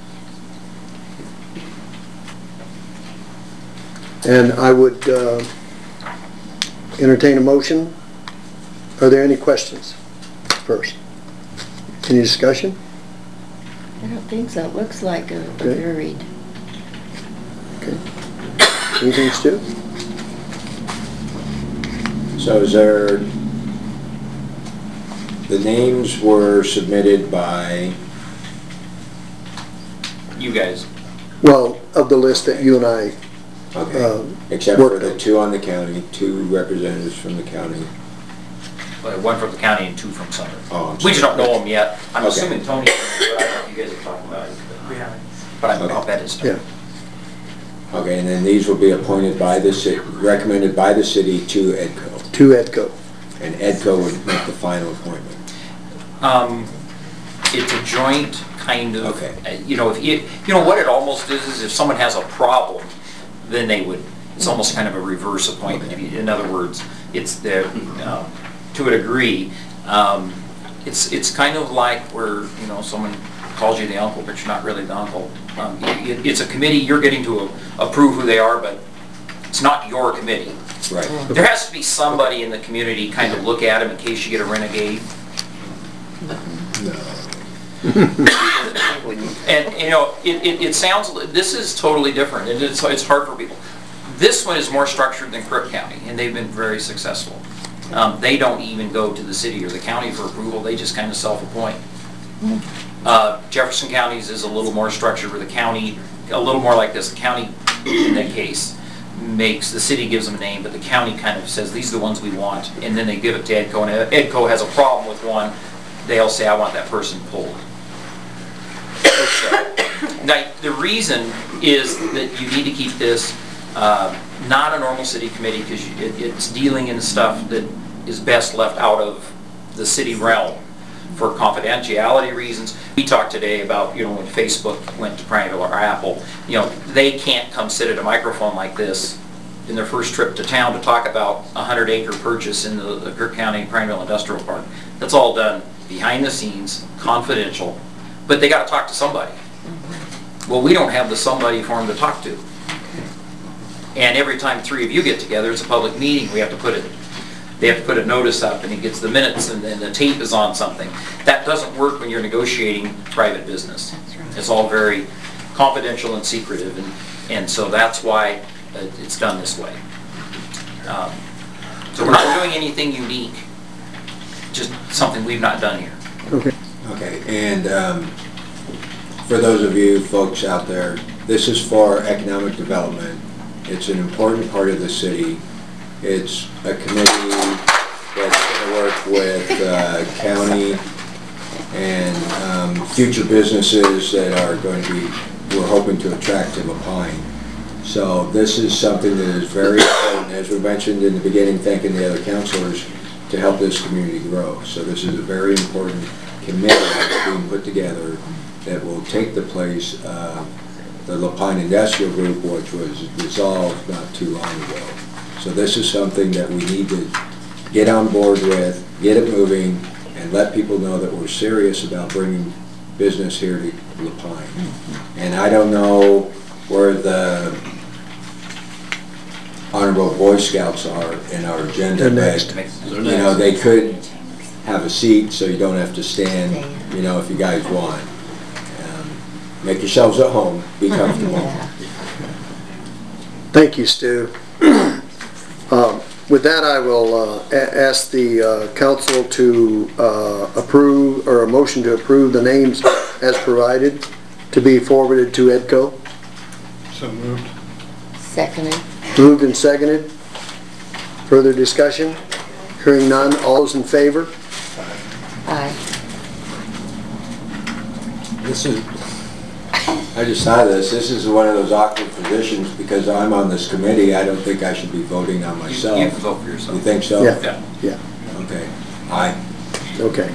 And I would entertain a motion. Are there any questions first? Any discussion? I don't think so. It looks like a varied. Okay. Anything, Stu? So is there, the names were submitted by? You guys. Well, of the list that you and I except for the 2 on the county, 2 representatives from the county. 1 from the county and 2 from Sun River. Oh, we just don't know them yet. I'm Okay. assuming Tony, but I don't know if you guys are talking about it. But I'll bet it's Tony. Yeah. Okay, and then these will be appointed by the city, recommended by the city to EDCO. To EDCO. And EDCO would make the final appointment. It's a joint kind of, Okay. you know, what it almost is if someone has a problem, then they would, it's almost kind of a reverse appointment. Okay. In other words, it's the, to a degree, it's kind of like where, someone calls you the uncle, but you're not really the uncle. It's a committee, you're getting to approve who they are, but it's not your committee. Right. There has to be somebody in the community kind of look at them in case you get a renegade. And it sounds, this is totally different, and it's hard for people. This one is more structured than Crook County, and they've been very successful. They don't even go to the city or the county for approval, they just kind of self-appoint. Jefferson County's is a little more structured where the county, a little more like this, the county in that case makes, the city gives them a name, but the county kind of says, these are the ones we want, and then they give it to EDCO, and EDCO has a problem with one, they'll say, I want that person pulled. Now, the reason is that you need to keep this not a normal city committee because it's dealing in stuff that is best left out of the city realm for confidentiality reasons. We talked today about, when Facebook went to Prineville or Apple, they can't come sit at a microphone like this in their first trip to town to talk about a 100-acre purchase in the Crook County Prineville Industrial Park. That's all done behind the scenes, confidential, but they got to talk to somebody. Well, we don't have the somebody for them to talk to. And every time 3 of you get together, it's a public meeting. They have to put a notice up, and it gets the minutes, and then the tape is on something. That doesn't work when you're negotiating private business. It's all very confidential and secretive, and so that's why it's done this way. So we're not doing anything unique, just something we've not done here. Okay. Okay, and for those of you folks out there, this is for economic development. It's an important part of the city. It's a committee that's going to work with county and future businesses that are going to be, we're hoping to attract to Lapine. So this is something that is very important, as we mentioned in the beginning, thanking the other councilors, to help this community grow. So this is a very important committee that's being put together that will take the place of the Lapine Industrial Group, which was dissolved not too long ago. So this is something that we need to get on board with, get it moving, and let people know that we're serious about bringing business here to Lapine. And I don't know where the Honorable Boy Scouts are in our agenda, but you know, they could have a seat so you don't have to stand, you know, if you guys want. Make yourselves at home, be comfortable. Thank you, Stu. With that, I will ask the council to approve, or a motion to approve the names as provided to be forwarded to EDCO. So moved. Seconded. Moved and seconded. Further discussion? Hearing none, all those in favor? Aye. This is, I just saw this. This is one of those awkward positions because I'm on this committee. I don't think I should be voting on myself. You can vote for yourself. You think so? Yeah. Yeah. Okay. Aye. Okay.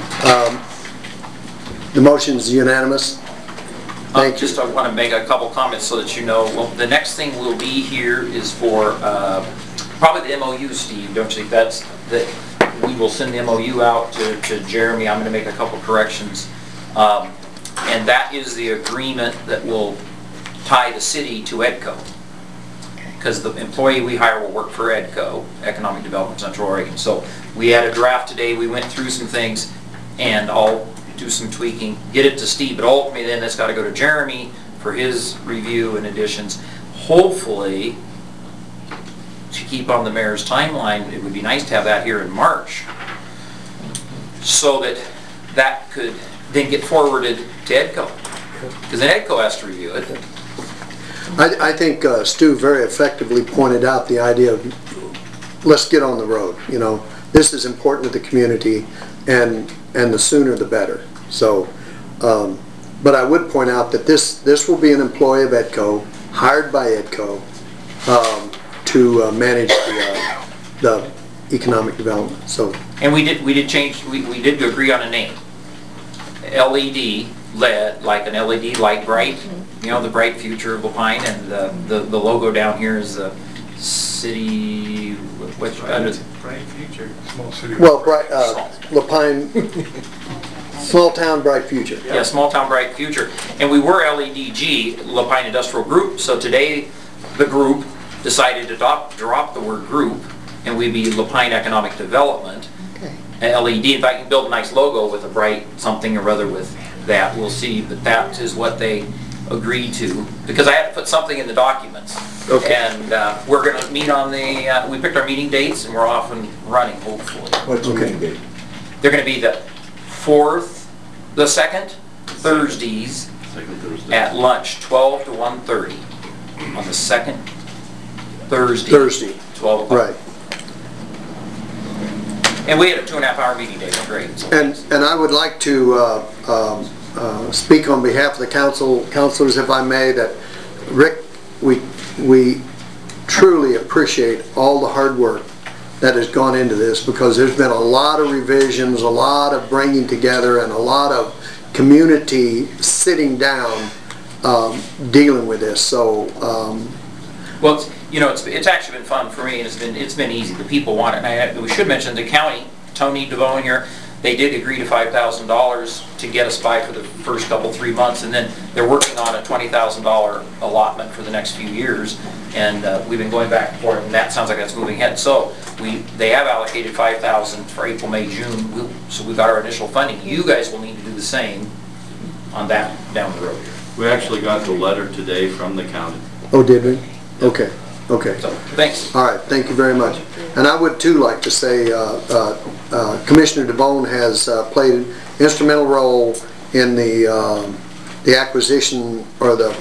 The motion's unanimous. Thank you. Just I want to make a couple comments so that you know. Well, the next thing will be here is for probably the MOU, Steve. Don't you think that we will send the MOU out to Jeremy? I'm going to make a couple corrections. And that is the agreement that will tie the city to EDCO. Because the employee we hire will work for EDCO, Economic Development Central Oregon. So we had a draft today, we went through some things, and I'll do some tweaking, get it to Steve, but ultimately then it's got to go to Jeremy for his review and additions. Hopefully, to keep on the mayor's timeline, it would be nice to have that here in March, so that that could then get forwarded to EDCO, because then EDCO has to review it. I think Stu very effectively pointed out the idea of let's get on the road. You know, this is important to the community, and the sooner the better. So, but I would point out that this will be an employee of EDCO, hired by EDCO, to manage the economic development. So, and we did change. We did agree on a name. LED, LED, like an LED light bright, you know, the bright future of Lapine, and the logo down here is the city, which Bright future. Small city. well, bright, Lapine, small town, bright future. yeah, small town bright future. And we were LEDG, Lapine Industrial Group, so today the group decided to drop the word group, and we'd be Lapine Economic Development. LED. In fact, you can build a nice logo with a bright something or other with that. We'll see, but that is what they agreed to, because I had to put something in the documents. Okay. And we're going to meet on the, we picked our meeting dates and we're off and running, hopefully. What's the meeting date? They're going to be the the second Thursdays at lunch, 12 to 1:30 on the second Thursday. 12 o'clock. Right. And we had a 2.5 hour meeting day, that's great. So And I would like to speak on behalf of the councilors, if I may, that Rick, we truly appreciate all the hard work that has gone into this, because there's been a lot of revisions, a lot of bringing together, and a lot of community sitting down dealing with this. So, well, you know, it's actually been fun for me, and it's been easy. The people want it, and we should mention the county, Tony DeVoe here, they did agree to $5,000 to get us by for the first 3 months, and then they're working on a $20,000 allotment for the next few years, and we've been going back and forth, and that sounds like that's moving ahead. So they have allocated $5,000 for April, May, June, so we've got our initial funding. You guys will need to do the same on that down the road. We actually got the letter today from the county. oh, did we? Okay. Okay. So, thanks. All right, thank you very much. And I would too like to say Commissioner DeBone has played an instrumental role in the acquisition or the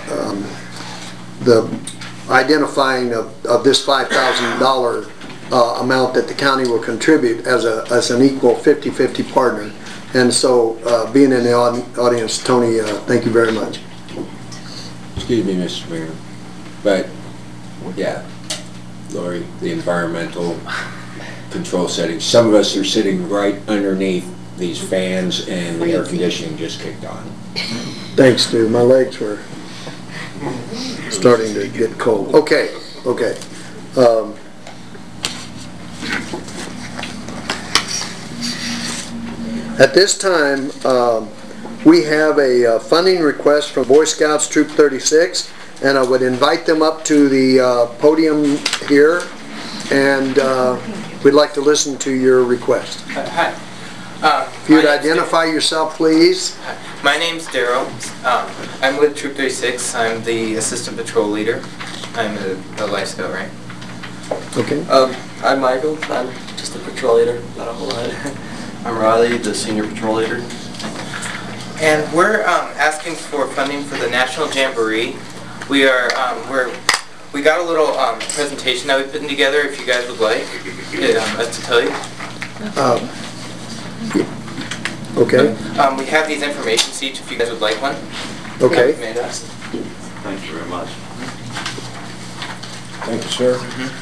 identifying of this $5,000 amount that the county will contribute as an equal 50-50 partner. And so being in the audience, Tony, thank you very much. Excuse me, Mr. Mayor, but yeah, Lori, the environmental control settings, some of us are sitting right underneath these fans and the air conditioning just kicked on. Thanks, Stu. My legs were starting to get cold. Okay, okay. At this time, we have a funding request from Boy Scouts Troop 36, and I would invite them up to the podium here, and we'd like to listen to your request. Hi. If you'd identify yourself, please. My name's Daryl. I'm with Troop 36. I'm the assistant patrol leader. I'm a Life Scout, right? Okay. I'm Michael. I'm just a patrol leader. Not a whole lot. I'm Riley, the senior patrol leader. And we're asking for funding for the National Jamboree. We got a little presentation that we put together. If you guys would like us to tell you. Okay. We have these information sheets if you guys would like one. Okay. Thank you very much. Thank you, sir.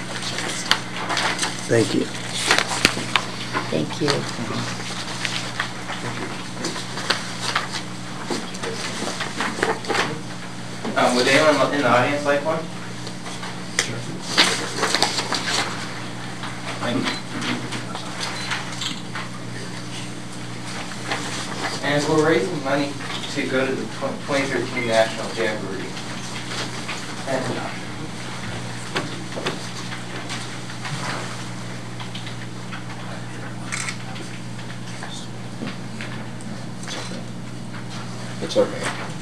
Thank you. Thank you. Would anyone in the audience like one? Thank you. And we're raising money to go to the 2013 National Jamboree. And It's okay.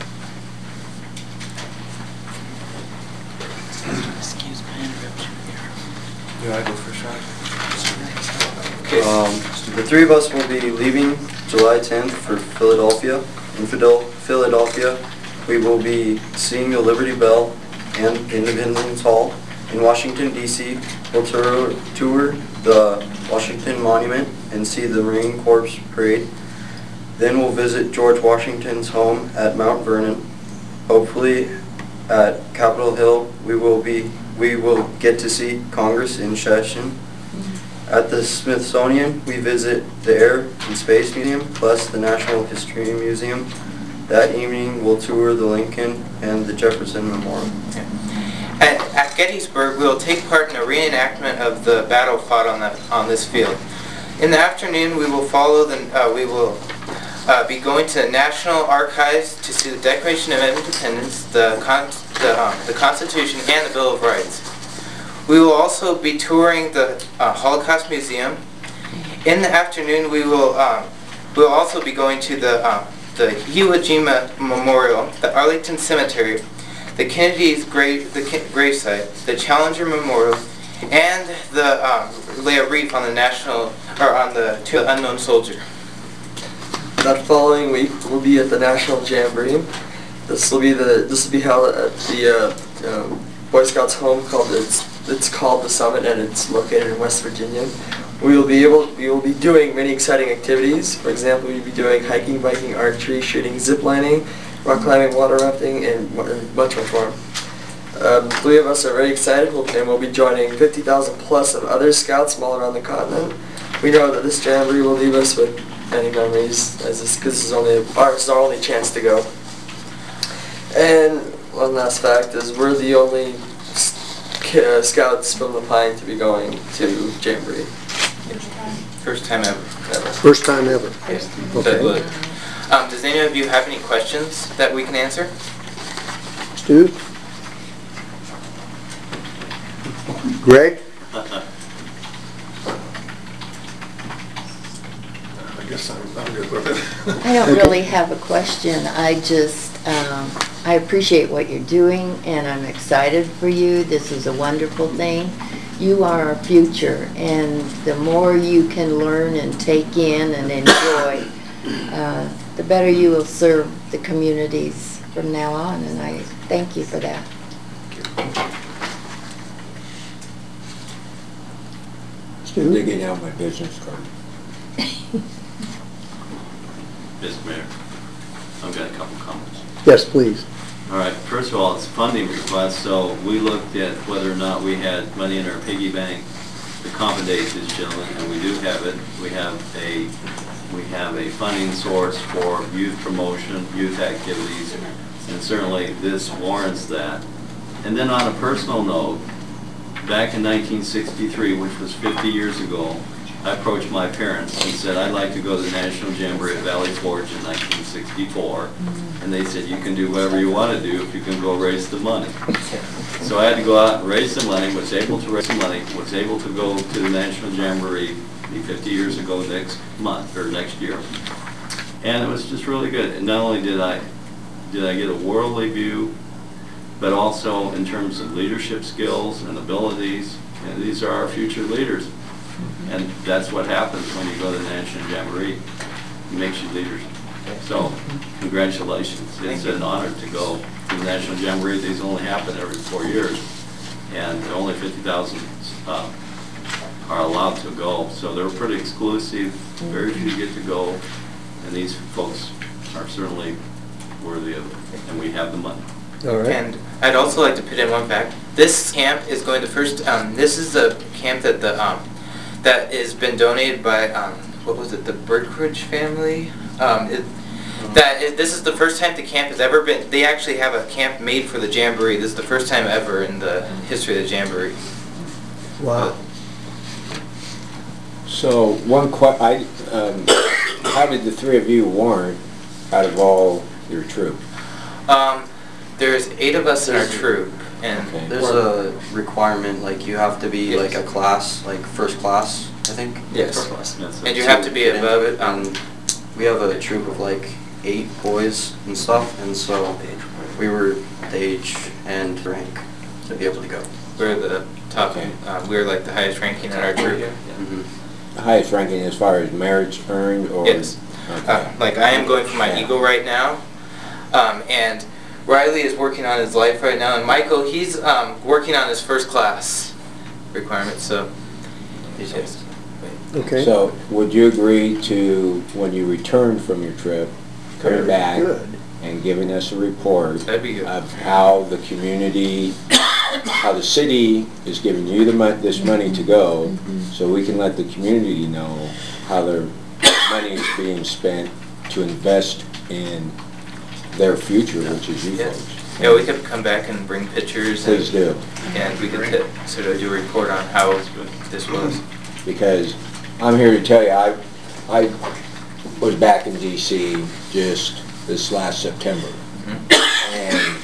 Excuse my interruption here. do I go first, Rod? The three of us will be leaving July 10th for Philadelphia. In Philadelphia, we will be seeing the Liberty Bell and Independence Hall. In Washington, D.C., we'll tour the Washington Monument and see the Marine Corps Parade. Then we'll visit George Washington's home at Mount Vernon. Hopefully, at Capitol Hill, we will get to see Congress in session. At the Smithsonian, we visit the Air and Space Museum, plus the Natural History Museum. That evening, we'll tour the Lincoln and the Jefferson Memorial. At Gettysburg, we will take part in a reenactment of the battle fought on this field. In the afternoon, we will be going to the National Archives to see the Declaration of Independence, the Constitution, and the Bill of Rights. We will also be touring the Holocaust Museum. In the afternoon, we will also be going to the Iwo Jima Memorial, the Arlington Cemetery, the Kennedy's gravesite, the Challenger Memorial, and lay a wreath on the unknown soldier. That following week, we'll be at the National Jamboree. This will be held at the Boy Scouts home it's called the Summit, and it's located in West Virginia. We will be doing many exciting activities. For example, we'll be doing hiking, biking, archery, shooting, zip lining, rock climbing, water rafting, and much more. The three of us are very excited, and we'll be joining 50,000 plus of other scouts from all around the continent. We know that this jamboree will leave us with many memories, because this is our only chance to go. And one last fact is we're the only scouts from La Pine to be going to Jamboree. First time ever. First time ever. Yes. Okay. Does any of you have any questions that we can answer? Stu? Greg? I guess I'm good with it. I don't really have a question. I just, I appreciate what you're doing, and I'm excited for you. This is a wonderful thing. You are our future, and the more you can learn and take in and enjoy, the better you will serve the communities from now on, and I thank you for that. Still digging out my business card. Mr. Mayor, I've got a couple comments. Yes, please. All right, first of all, it's funding request, so we looked at whether or not we had money in our piggy bank to accommodate this gentleman, and we do have it. We have a funding source for youth promotion, youth activities, and certainly this warrants that. And then on a personal note, back in 1963, which was 50 years ago, I approached my parents and said, I'd like to go to the National Jamboree at Valley Forge in 1964. And they said, you can do whatever you want to do if you can go raise the money. So I had to go out and raise the money, was able to raise the money, was able to go to the National Jamboree 50 years ago next month, or next year. And it was just really good. And not only did I get a worldly view, but also in terms of leadership skills and abilities. And these are our future leaders. And that's what happens when you go to the National Jamboree. It makes you leaders. So, congratulations. It's an honor to go to the National Jamboree. These only happen every 4 years. And only 50,000 are allowed to go. So they're pretty exclusive. Very few get to go. And these folks are certainly worthy of it. And we have the money. All right. And I'd also like to put in one fact. This camp is going to first, this is the camp that that has been donated by, what was it, the Birdridge family? This is the first time the camp has ever been, they actually have a camp made for the Jamboree. This is the first time ever in the history of the Jamboree. Wow. So how did the three of you warrant out of all your troop? There's 8 of us in our troop, and There's a requirement, like you have to be like a class, like first class, I think. Yes. First class. And you have to be above it. We have a troop of like 8 boys and stuff, and so we were the age and rank to be able to go. We're the top, we're like the highest ranking in our troop. The highest ranking as far as merits earned, or? Yes. Okay. Like I am going for my Eagle right now, and Riley is working on his life right now, and Michael, he's working on his first class requirement, so he's just. Okay. So would you agree to, when you return from your trip, coming back and giving us a report That'd be good. of how the community, how the city is giving you this money to go, so we can let the community know how their money is being spent to invest in their future, which is you folks. Yeah, we could come back and bring pictures. Please do. And we could sort of do a report on how this was. Because I'm here to tell you, I was back in DC just this last September. And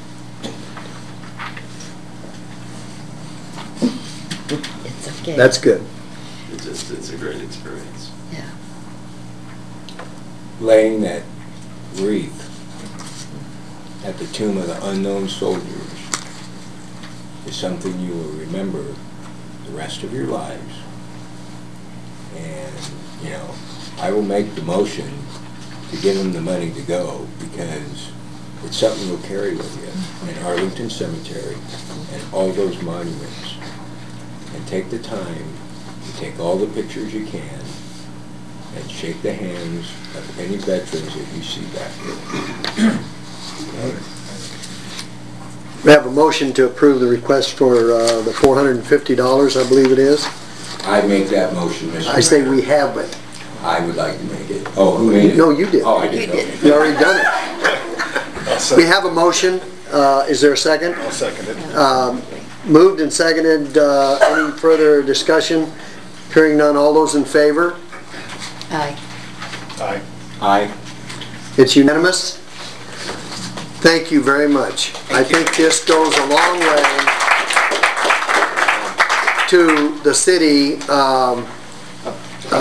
It's okay. That's good. It's a great experience. Yeah. laying that wreath at the tomb of the unknown soldiers is something you will remember the rest of your lives. And, you know, I will make the motion to give them the money to go because it's something you'll carry with you in Arlington Cemetery and all those monuments. And take the time to take all the pictures you can and shake the hands of any veterans that you see back here. We have a motion to approve the request for the $450, I believe it is. I make that motion, Mr. I say Mayor. we have it. I would like to make it. Oh, who made it? No, you did. Oh, I did. Okay. You already done it. We have a motion. Is there a second? I'll second it. Moved and seconded. Any further discussion? Hearing none. All those in favor? Aye. Aye. Aye. It's unanimous. Thank you very much. I think this goes a long way to the city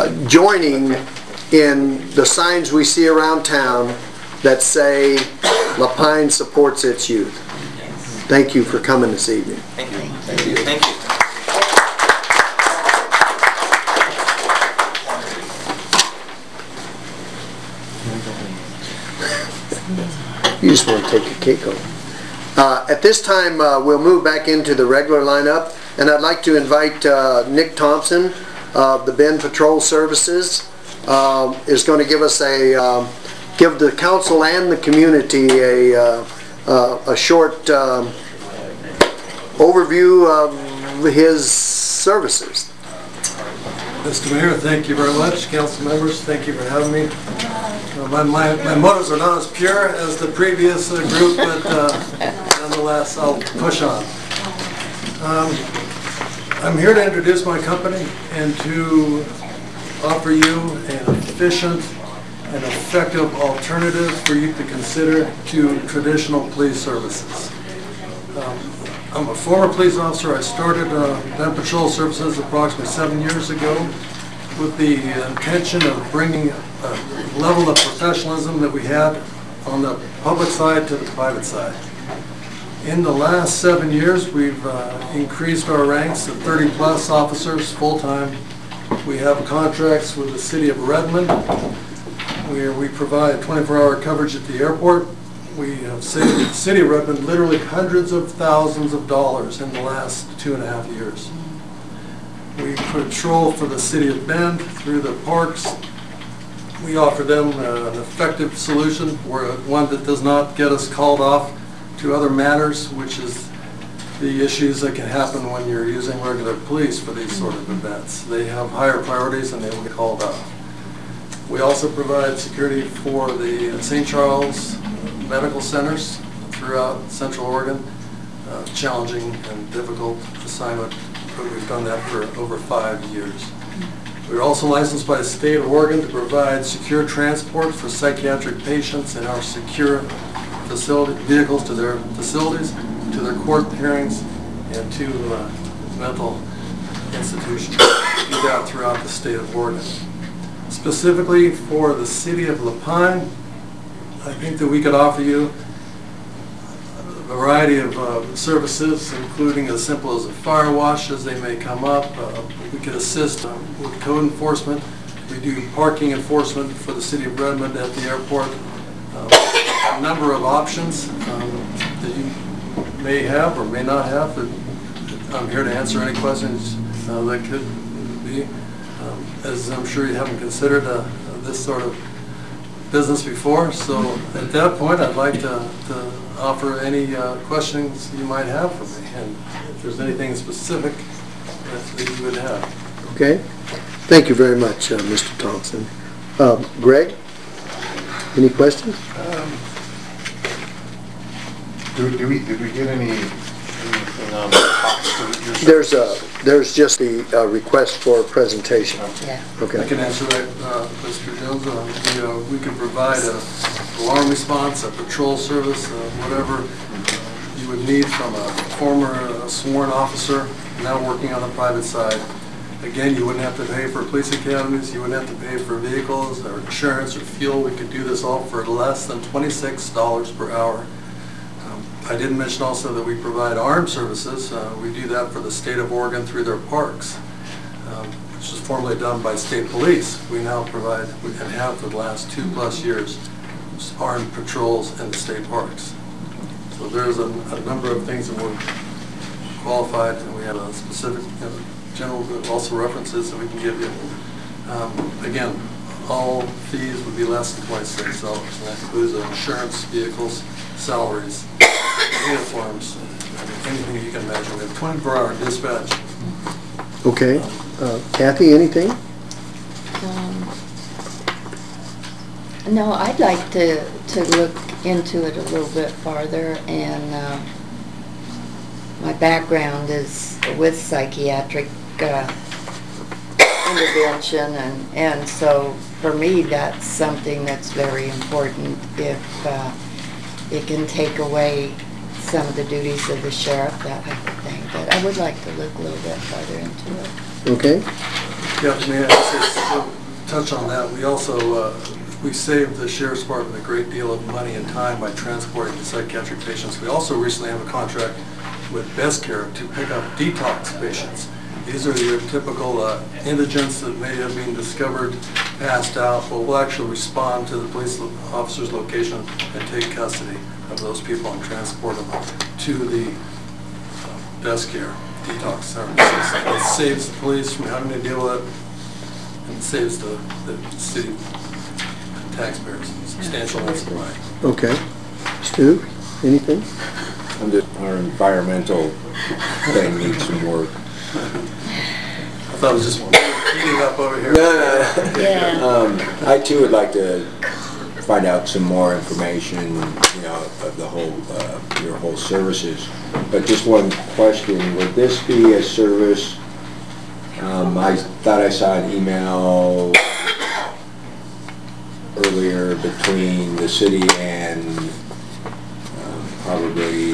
joining in the signs we see around town that say La Pine supports its youth. Thank you for coming this evening. Thank you. Thank you. Thank you. You just want to take your cake home. At this time, we'll move back into the regular lineup, and I'd like to invite Nick Thompson of the Bend Patrol Services is going to give us give the council and the community a short overview of his services. Mr. Mayor, thank you very much. Council members, thank you for having me. My motives are not as pure as the previous group, but nonetheless, I'll push on. I'm here to introduce my company and to offer you an efficient and effective alternative for you to consider to traditional police services. I'm a former police officer. I started Bend Patrol Services approximately 7 years ago with the intention of bringing a level of professionalism that we had on the public side to the private side. In the last 7 years, we've increased our ranks to 30+ officers full-time. We have contracts with the City of Redmond, where we provide 24-hour coverage at the airport. We have saved the City of Redmond literally hundreds of thousands of dollars in the last 2.5 years. We patrol for the City of Bend through the parks. We offer them an effective solution, one that does not get us called off to other matters, which is the issues that can happen when you're using regular police for these sort of events. They have higher priorities and they will get called off. We also provide security for the St. Charles medical centers throughout Central Oregon. Challenging and difficult assignment, but we've done that for over 5 years. We're also licensed by the state of Oregon to provide secure transport for psychiatric patients in our secure vehicles to their facilities, to their court hearings, and to mental institutions. We do that throughout the state of Oregon. Specifically for the City of La Pine, I think that we could offer you a variety of services, including as simple as a fire wash as they may come up. We could assist with code enforcement. We do parking enforcement for the City of Redmond at the airport. A number of options that you may have or may not have. I'm here to answer any questions that could be. As I'm sure you haven't considered this sort of business before, so at that point I'd like to offer any questions you might have for me, and if there's anything specific that you would have. Okay. Thank you very much, Mr. Thompson. Greg, any questions? Did we get anything on the cost? There's just the request for a presentation. Yeah. Okay. I can answer that, Mr. Jones. We can provide an alarm response, a patrol service, whatever you would need from a former sworn officer now working on the private side. Again, you wouldn't have to pay for police academies, you wouldn't have to pay for vehicles or insurance or fuel. We could do this all for less than $26 per hour. I did mention also that we provide armed services. We do that for the state of Oregon through their parks, which is formerly done by state police. We now provide, and have for the last 2+ years, armed patrols in the state parks. So there's a number of things that we're qualified, and we have a specific general also references that we can give you. Again, all fees would be less than $26, and that includes insurance, vehicles, salaries, uniforms, anything you can imagine. We have 24-hour dispatch. Okay. Kathy, anything? No, I'd like to look into it a little bit farther, and my background is with psychiatric intervention, and so for me that's something that's very important. If it can take away some of the duties of the sheriff, that type of thing. But I would like to look a little bit farther into it. Okay. Yeah, may I just touch on that? We also We saved the Sheriff's Department a great deal of money and time by transporting the psychiatric patients. We also recently have a contract with Best Care to pick up detox patients. These are your typical indigents that may have been discovered, passed out, but we'll actually respond to the police officer's location and take custody of those people and transport them to the Best Care detox services. It saves the police from having to deal with it, and it saves the city taxpayers substantial amounts of money. Okay. Stu, anything? Our environmental thing needs some work. I thought it was just heating up over here. No. I too would like to find out some more information, you know, of the whole, your whole services. But just one question, would this be a service, I thought I saw an email earlier between the city and probably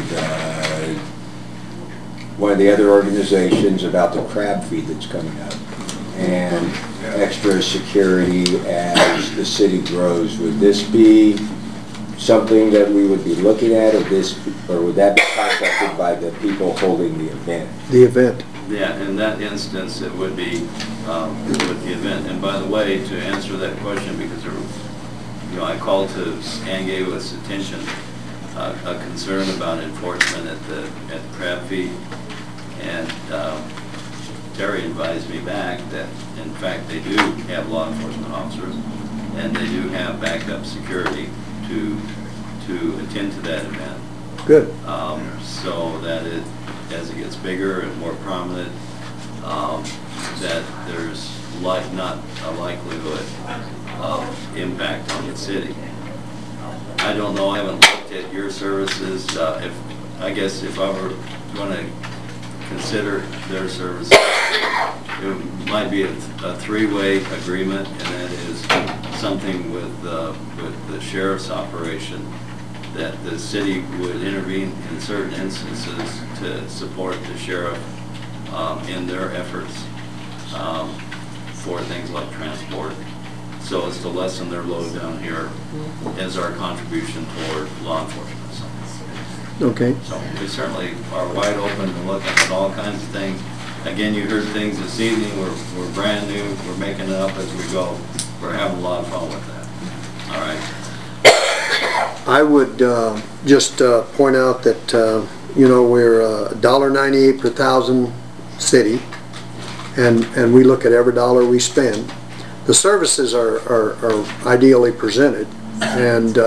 one of the other organizations about the crab feed that's coming up and extra security as the city grows. Would this be something that we would be looking at, or would that be contracted by the people holding the event? The event. Yeah, in that instance, it would be with the event. And by the way, to answer that question, because I called to and gave us attention a concern about enforcement at the crab feed, and Terry advised me back that in fact they do have law enforcement officers and they do have backup security to attend to that event. Good. So that as it gets bigger and more prominent, that there's not a likelihood of impact on the city. I don't know, I haven't looked at your services. I guess if I were going to consider their services, it might be a three-way agreement, and that is something with the sheriff's operation, that the city would intervene in certain instances to support the sheriff in their efforts for things like transport, so as to lessen their load down here as our contribution toward law enforcement. Okay. So we certainly are wide open to looking at all kinds of things. Again, you heard things this evening. We're brand new. We're making it up as we go. We're having a lot of fun with that. All right. I would just point out that we're $1.98 per thousand city, and we look at every dollar we spend. The services are ideally presented, and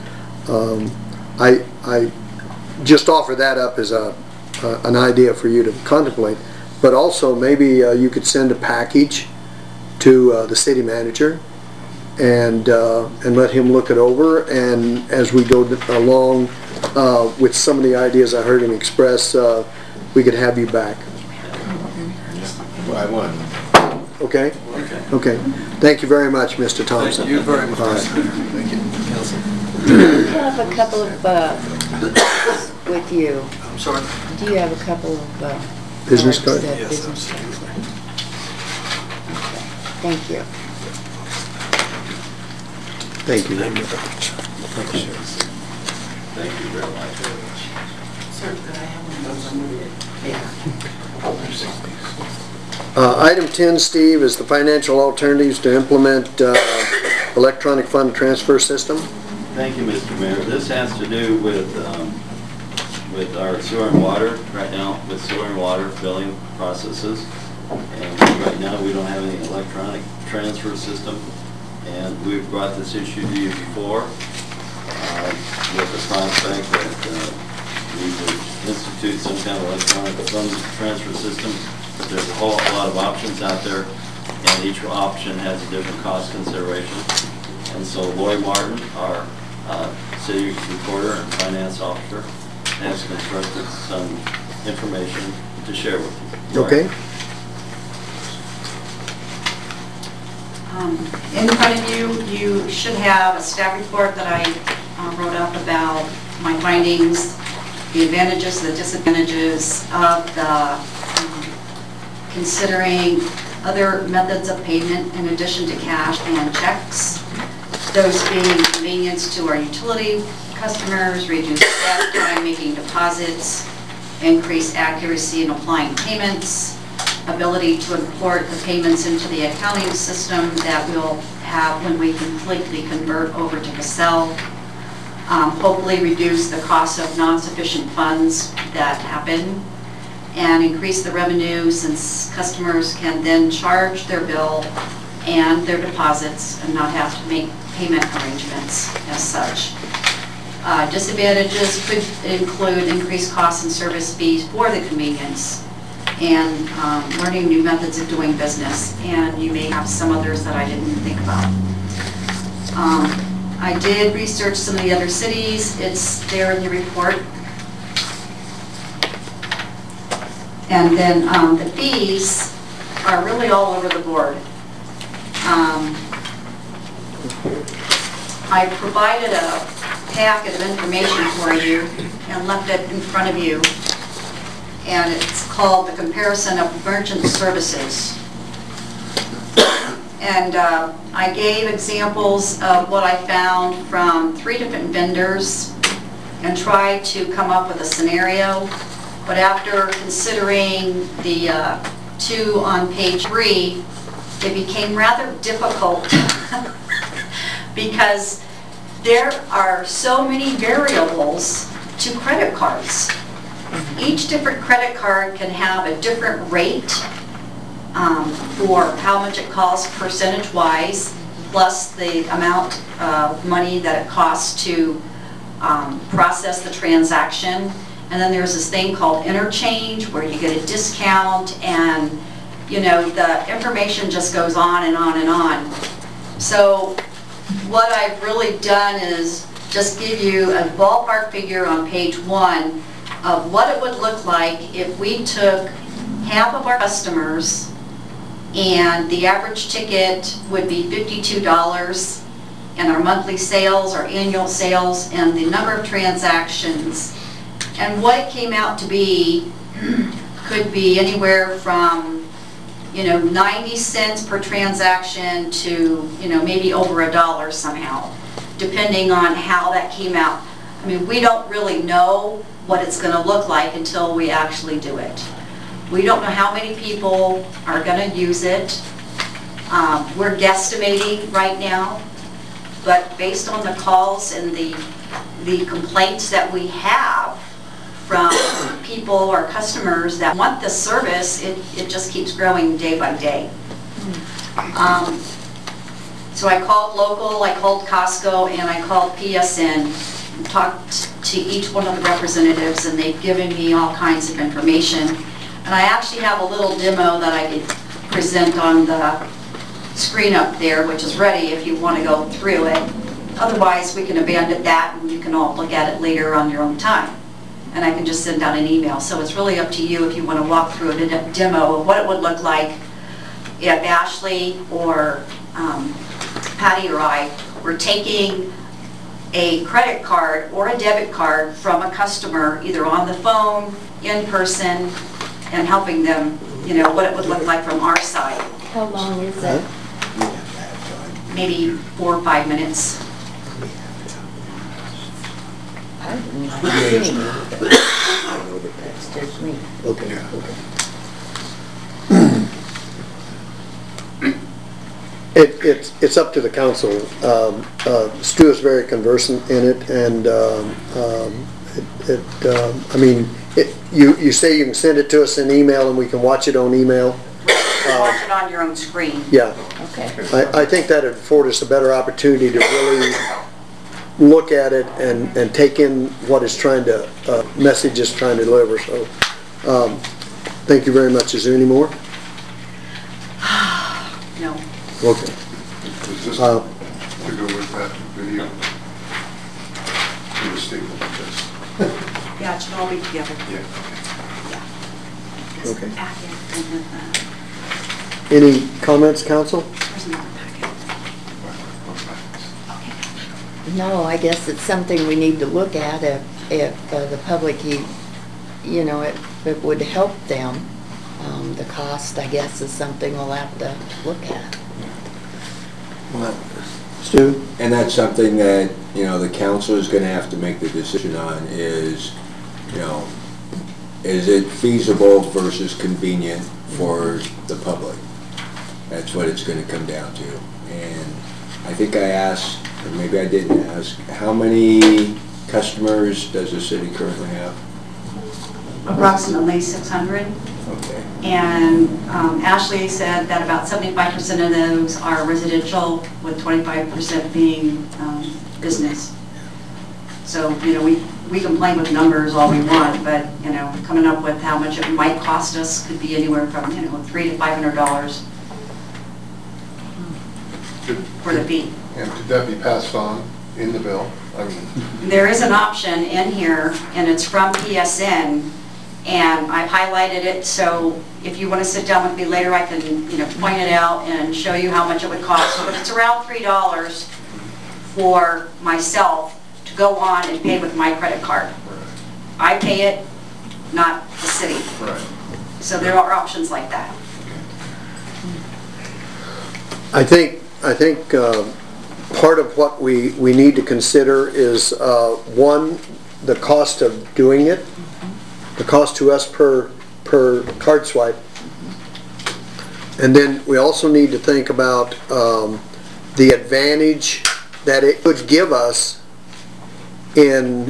I just offer that up as an idea for you to contemplate. But also maybe you could send a package to the city manager and let him look it over, and as we go along with some of the ideas I heard him express, we could have you back. Well, I won. Okay? Okay. Thank you very much, Mr. Thompson. Thank you very much. All right. Thank you, Council. I have a couple of with you. I'm sorry? Do you have a couple of Business card? Yes, business cards? absolutely. Okay. Thank you. Thank you. Thank you very much. Thank you very much. Sir, could I have one of those? Yeah. Item 10, Steve, is the financial alternatives to implement electronic fund transfer system. Thank you, Mr. Mayor. This has to do with our sewer and water right now, with sewer and water billing processes. And right now, we don't have any electronic transfer system. And we've brought this issue to you before with the prospect that we would institute some kind of electronic fund transfer system. There's a whole lot of options out there, and each option has a different cost consideration. And so Lori Martin, our city recorder and finance officer, has constructed some information to share with you. Okay. In front of you, you should have a staff report that I wrote up about my findings, the advantages, the disadvantages of the considering other methods of payment in addition to cash and checks. Those being convenience to our utility customers, reduce staff time making deposits, increase accuracy in applying payments, ability to import the payments into the accounting system that we'll have when we completely convert over to Excel. Hopefully reduce the cost of non-sufficient funds that happen, and increase the revenue since customers can then charge their bill and their deposits and not have to make payment arrangements as such. Disadvantages could include increased costs and service fees for the convenience and learning new methods of doing business, and you may have some others that I didn't think about. I did research some of the other cities. It's there in the report. And then the fees are really all over the board. I provided a packet of information for you and left it in front of you. And it's called the Comparison of Merchant Services. And I gave examples of what I found from 3 different vendors and tried to come up with a scenario. But after considering the 2 on page 3, it became rather difficult because there are so many variables to credit cards. Each different credit card can have a different rate for how much it costs percentage-wise, plus the amount of money that it costs to process the transaction. And then there's this thing called interchange where you get a discount, and you know, the information just goes on and on and on. So what I've really done is just give you a ballpark figure on page 1 of what it would look like if we took half of our customers and the average ticket would be $52, and our monthly sales, our annual sales, and the number of transactions. And what it came out to be could be anywhere from, you know, 90 cents per transaction to, you know, maybe over $1 somehow, depending on how that came out. I mean, we don't really know what it's going to look like until we actually do it. We don't know how many people are going to use it. We're guesstimating right now, but based on the calls and the complaints that we have from people or customers that want the service, it just keeps growing day by day. So I called local, I called Costco, and I called PSN, and talked to each one of the representatives, and they've given me all kinds of information. And I actually have a little demo that I could present on the screen up there, which is ready if you want to go through it. Otherwise, we can abandon that and you can all look at it later on your own time. And I can just send out an email. So it's really up to you if you want to walk through a demo of what it would look like if Ashley or Patty or I were taking a credit card or a debit card from a customer, either on the phone, in person, and helping them, you know, what it would look like from our side. How long is it? Maybe 4 or 5 minutes. I don't know. That's just me. Okay. It's up to the council. Stu is very conversant in it, and I mean, you say you can send it to us in email and we can watch it on email. Watch it on your own screen. Yeah. Okay. I think that would afford us a better opportunity to really look at it and take in what it's trying to, message is trying to deliver. So, thank you very much. Is there any more? No. Okay. Is this to go with that video? To the statement of this? Yeah, it should all be together. Yeah. This Okay. packet and then Any comments, council? there's another packet. No, I guess it's something we need to look at if the public, you know, if it would help them. The cost, I guess, is something we'll have to look at. Stu? And that's something that, you know, the council is gonna have to make the decision on is, you know, is it feasible versus convenient for the public? That's what it's gonna come down to. And I think I asked, or maybe I didn't ask, how many customers does the city currently have? Approximately 600. Okay. And Ashley said that about 75% of those are residential, with 25% being business. So, you know, we complain with numbers all we want, but, you know, coming up with how much it might cost us could be anywhere from, you know, $300 to $500 for the fee. And could that be passed on in the bill? I mean, There is an option in here, and it's from PSN, and I've highlighted it, so if you want to sit down with me later, I can, you know, point it out and show you how much it would cost. But it's around $3 for myself to go on and pay with my credit card. I pay it, not the city. right. So there are options like that. I think part of what we need to consider is, one, the cost of doing it, the cost to us per card swipe. And then we also need to think about the advantage that it would give us in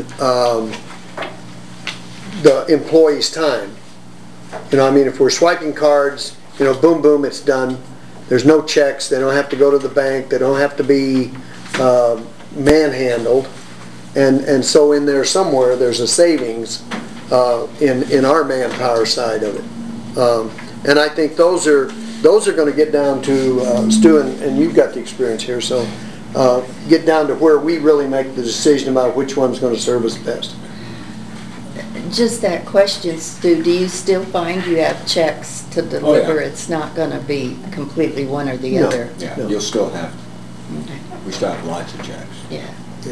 the employee's time. You know, I mean, if we're swiping cards, you know, boom, boom, it's done. There's no checks. They don't have to go to the bank. They don't have to be manhandled. And so in there somewhere, there's a savings in our manpower side of it. And I think those are going to get down to, Stu, and you've got the experience here, so get down to where we really make the decision about which one's going to serve us best. Just that question, Stu, do you still find you have checks to deliver? Oh, yeah. It's not going to be completely one or the No. other? Yeah, No. you'll still have, we still have lots of checks. Yeah.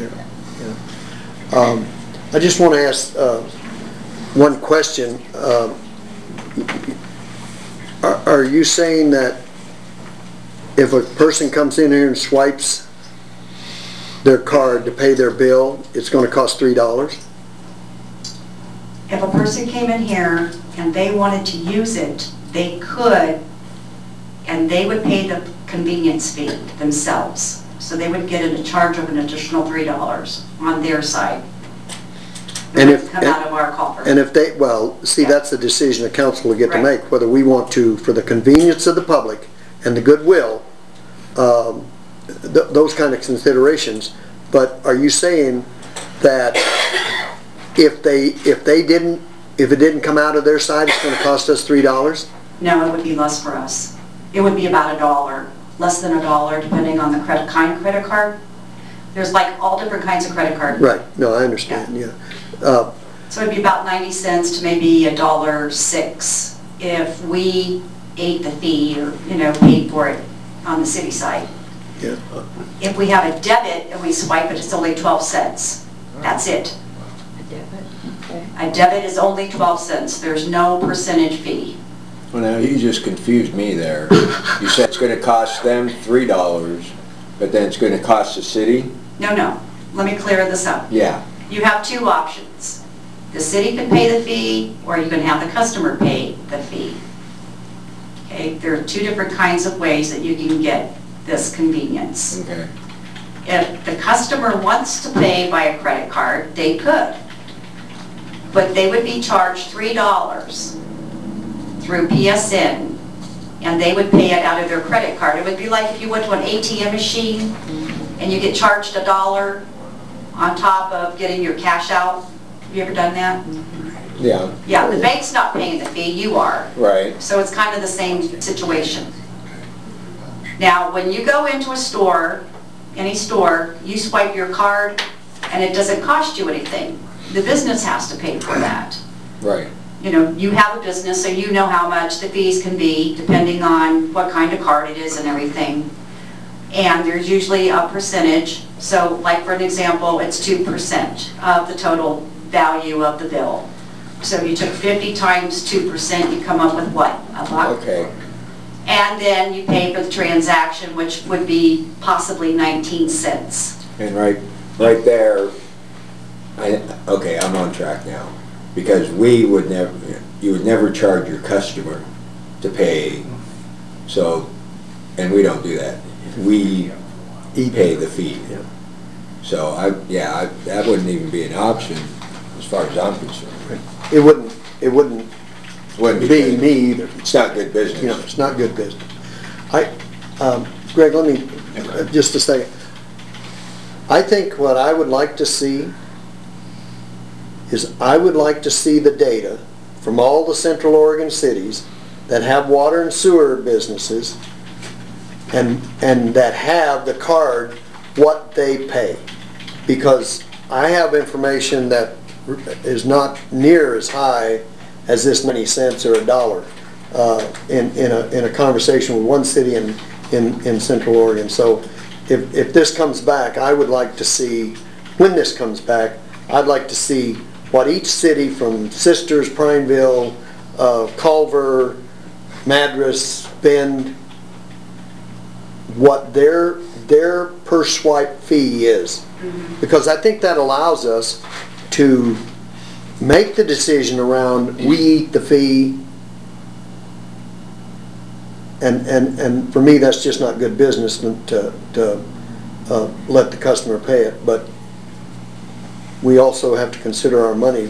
I just want to ask one question. Are you saying that if a person comes in here and swipes their card to pay their bill, it's going to cost $3? If a person came in here and they wanted to use it, they could, and they would pay the convenience fee themselves. So they would get a charge of an additional $3 on their side. It And would if- come out of our coffer. And if they, well, see, that's the decision the council will get to Right. make, whether we want to, for the convenience of the public and the goodwill, those kind of considerations. But are you saying that if it didn't come out of their side, it's going to cost us $3? No, it would be less for us. It would be about $1, less than $1, depending on the kind of credit card. There's like all different kinds of credit cards. Right, no, I understand, yeah. So it'd be about 90 cents to maybe $1.06 if we ate the fee or, you know, paid for it on the city side. Yeah. If we have a debit and we swipe it, it's only 12 cents. That's it. A debit? Okay. A debit is only 12 cents. There's no percentage fee. Well, now, you just confused me there. You said it's gonna cost them $3, but then it's gonna cost the city? No. Let me clear this up. Yeah. You have two options. The city can pay the fee, or you can have the customer pay the fee. Okay, there are two different kinds of ways that you can get this convenience. Okay. If the customer wants to pay by a credit card, they could. But they would be charged $3 through PSN, and they would pay it out of their credit card. It would be like if you went to an ATM machine and you get charged $1 on top of getting your cash out. Have you ever done that? Yeah. Yeah, the bank's not paying the fee, you are. Right. So it's kind of the same situation. Now, when you go into a store, any store, you swipe your card and it doesn't cost you anything. The business has to pay for that. Right. You know, you have a business, so you know how much the fees can be depending on what kind of card it is and everything. And there's usually a percentage. So like for an example, it's 2% of the total value of the bill. So you took 50 times 2%, you come up with what? $1? Okay. and then you pay for the transaction, which would be possibly 19 cents. And right there, okay, I'm on track now. Because you would never charge your customer to pay, so, and we don't do that. We pay the fee. So that wouldn't even be an option as far as I'm concerned. It wouldn't be me either. It's not good business. You know, it's not good business. Greg, let me, just a second. I think what I would like to see is I would like to see the data from all the Central Oregon cities that have water and sewer businesses and that have the card, what they pay. Because I have information that is not near as high as this many cents or $1 in a conversation with one city in Central Oregon. So if this comes back, I would like to see, when this comes back, I'd like to see what each city from Sisters, Prineville, Culver, Madras, Bend, what their per swipe fee is. Because I think that allows us to make the decision around we eat the fee, and for me that's just not good business to let the customer pay it. But we also have to consider our money,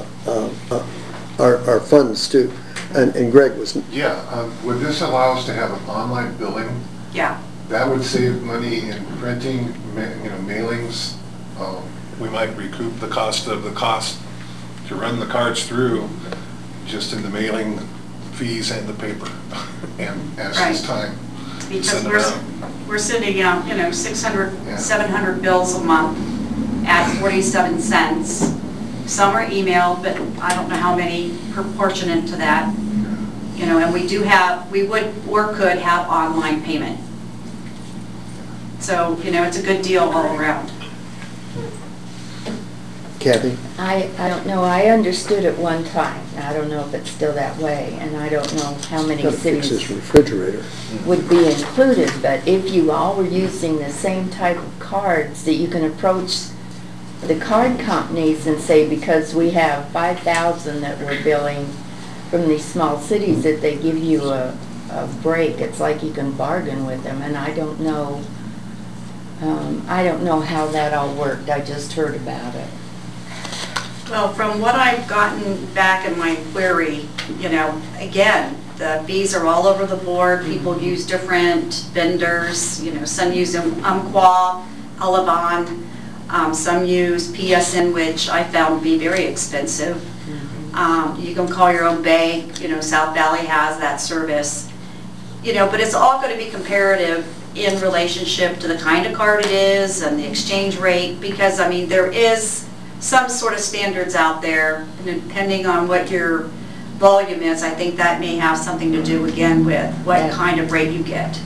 our funds too. And Greg was... Yeah, would this allow us to have an online billing? Yeah. That would save money in printing, mailings. We might recoup the cost to run the cards through just in the mailing fees and the paper and Ashley's time. Because we're sending out, 600, 700 bills a month at 47 cents. Some are email, but I don't know how many proportionate to that. And we would or could have online payment. So, it's a good deal all around. Kathy? I don't know, I understood at one time, I don't know if it's still that way, and I don't know how many Gotta fix cities this refrigerator. would be included, but if you all were using the same type of cards, that you can approach the card companies and say, because we have 5,000 that we're billing from these small cities, that they give you a break. It's like you can bargain with them, and I don't know how that all worked. I just heard about it. Well, from what I've gotten back in my query, again, the fees are all over the board. People use different vendors. Some use Umpqua, Elavon. Some use PSN, which I found to be very expensive. You can call your own bank. South Valley has that service. But it's all going to be comparative in relationship to the kind of card it is and the exchange rate, because there is some sort of standards out there, and depending on what your volume is, I think that may have something to do again with what kind of rate you get.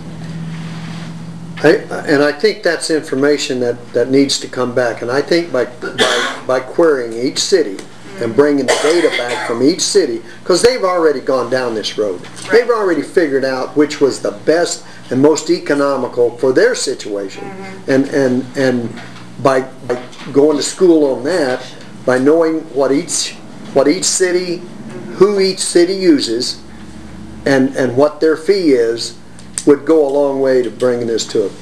And I think that's information that needs to come back. And I think by querying each city and bringing the data back from each city, because they've already gone down this road. Right. They've already figured out which was the best and most economical for their situation. And by going to school on that, by knowing what each city, who each city uses, and what their fee is, would go a long way to bringing this to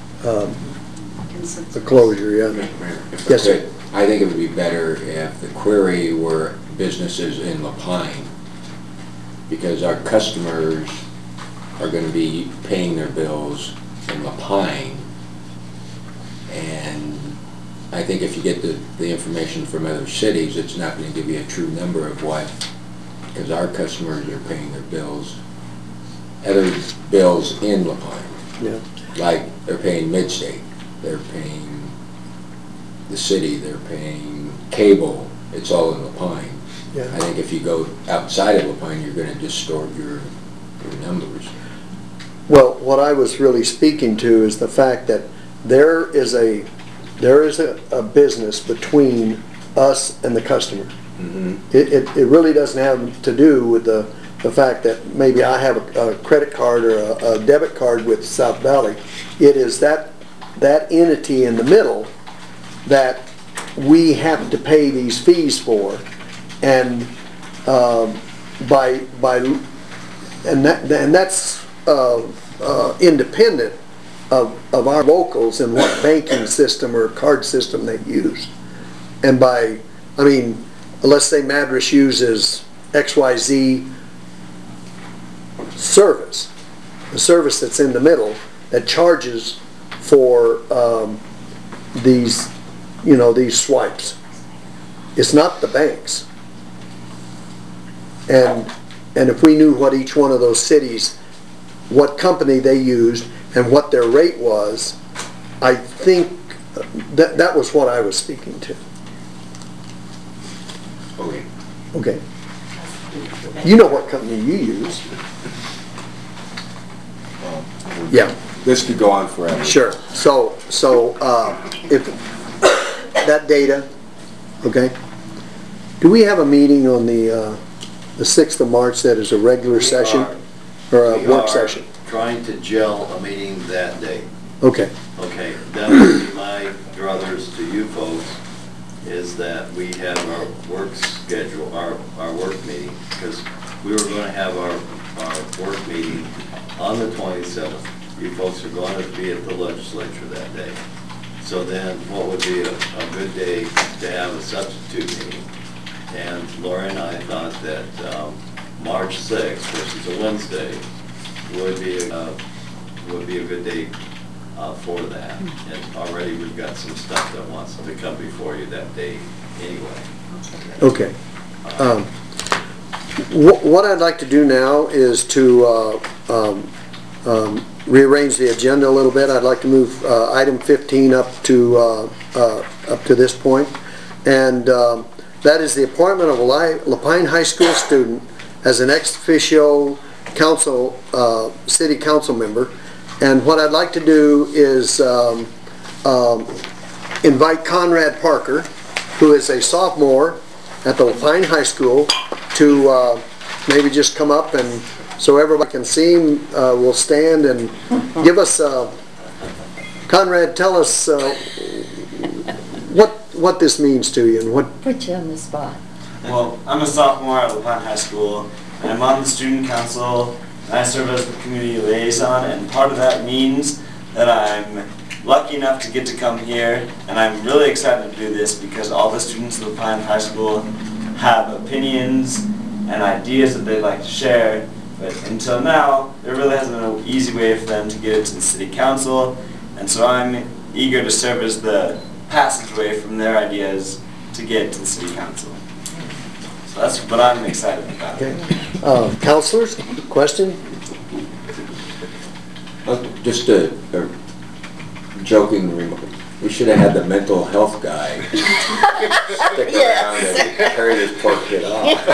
a closure. Yeah. Yes, sir. I think it would be better if the query were businesses in La Pine, because our customers are going to be paying their bills in La Pine, and I think if you get the information from other cities, it's not going to give you a true number of what, because our customers are paying their bills, other bills in La Pine. Yeah. Like they're paying Midstate, they're paying the city, they're paying cable, it's all in La Pine. Yeah. I think if you go outside of La Pine, you're going to distort your numbers. Well, what I was really speaking to is the fact that there is a business between us and the customer. Mm-hmm. It really doesn't have to do with the the fact that maybe I have a credit card or a debit card with South Valley. It is that entity in the middle that we have to pay these fees for, and that's independent of our locals and what banking system or card system they use. And I mean, let's say Madras uses XYZ service, the service that's in the middle that charges for these, you know, these swipes. It's not the banks. And if we knew what each one of those cities, what company they used and what their rate was, I think that was what I was speaking to. Okay. Okay. You know what company you use. Yeah. This could go on forever. Sure. So if that data, okay. Do we have a meeting on the 6th of March that is a regular session or a work session? Trying to gel a meeting that day. Okay. Okay, that would be my druthers to you folks, is that we have our work schedule, our work meeting, because we were going to have our work meeting on the 27th. You folks are going to be at the legislature that day. So then what would be a good day to have a substitute meeting? And Lori and I thought that March 6th, which is a Wednesday, would be a good day for that. And already we've got some stuff that wants to come before you that day anyway. Okay. What I'd like to do now is to rearrange the agenda a little bit. I'd like to move item 15 up to this point, and that is the appointment of a Lapine High School student as an ex officio council, city council member. And what I'd like to do is invite Conrad Parker, who is a sophomore at the Lapine High School, to maybe just come up, and so everybody can see him. We'll stand and give us, Conrad, tell us what this means to you and what. Put you on the spot. Well, I'm a sophomore at Lapine High School, and I'm on the student council, and I serve as the community liaison, and part of that means that I'm lucky enough to get to come here, and I'm really excited to do this because all the students at Lapine High School have opinions and ideas that they'd like to share, but until now, there really hasn't been an easy way for them to get it to the city council, and so I'm eager to serve as the passageway from their ideas to get to the city council. So that's what I'm excited about. Okay. Councilors, question? Just a joking remark. We should have had the mental health guy stick around and carry this poor kid off.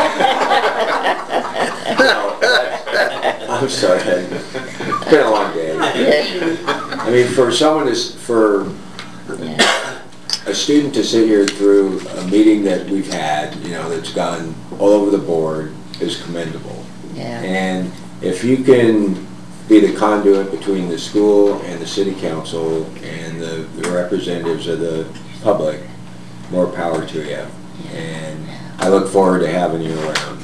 No, I'm sorry. It's been a long day. I mean, for someone for a student to sit here through a meeting that we've had, you know, that's gone all over the board is commendable. Yeah. And if you can be the conduit between the school and the city council and the representatives of the public, more power to you. And I look forward to having you around.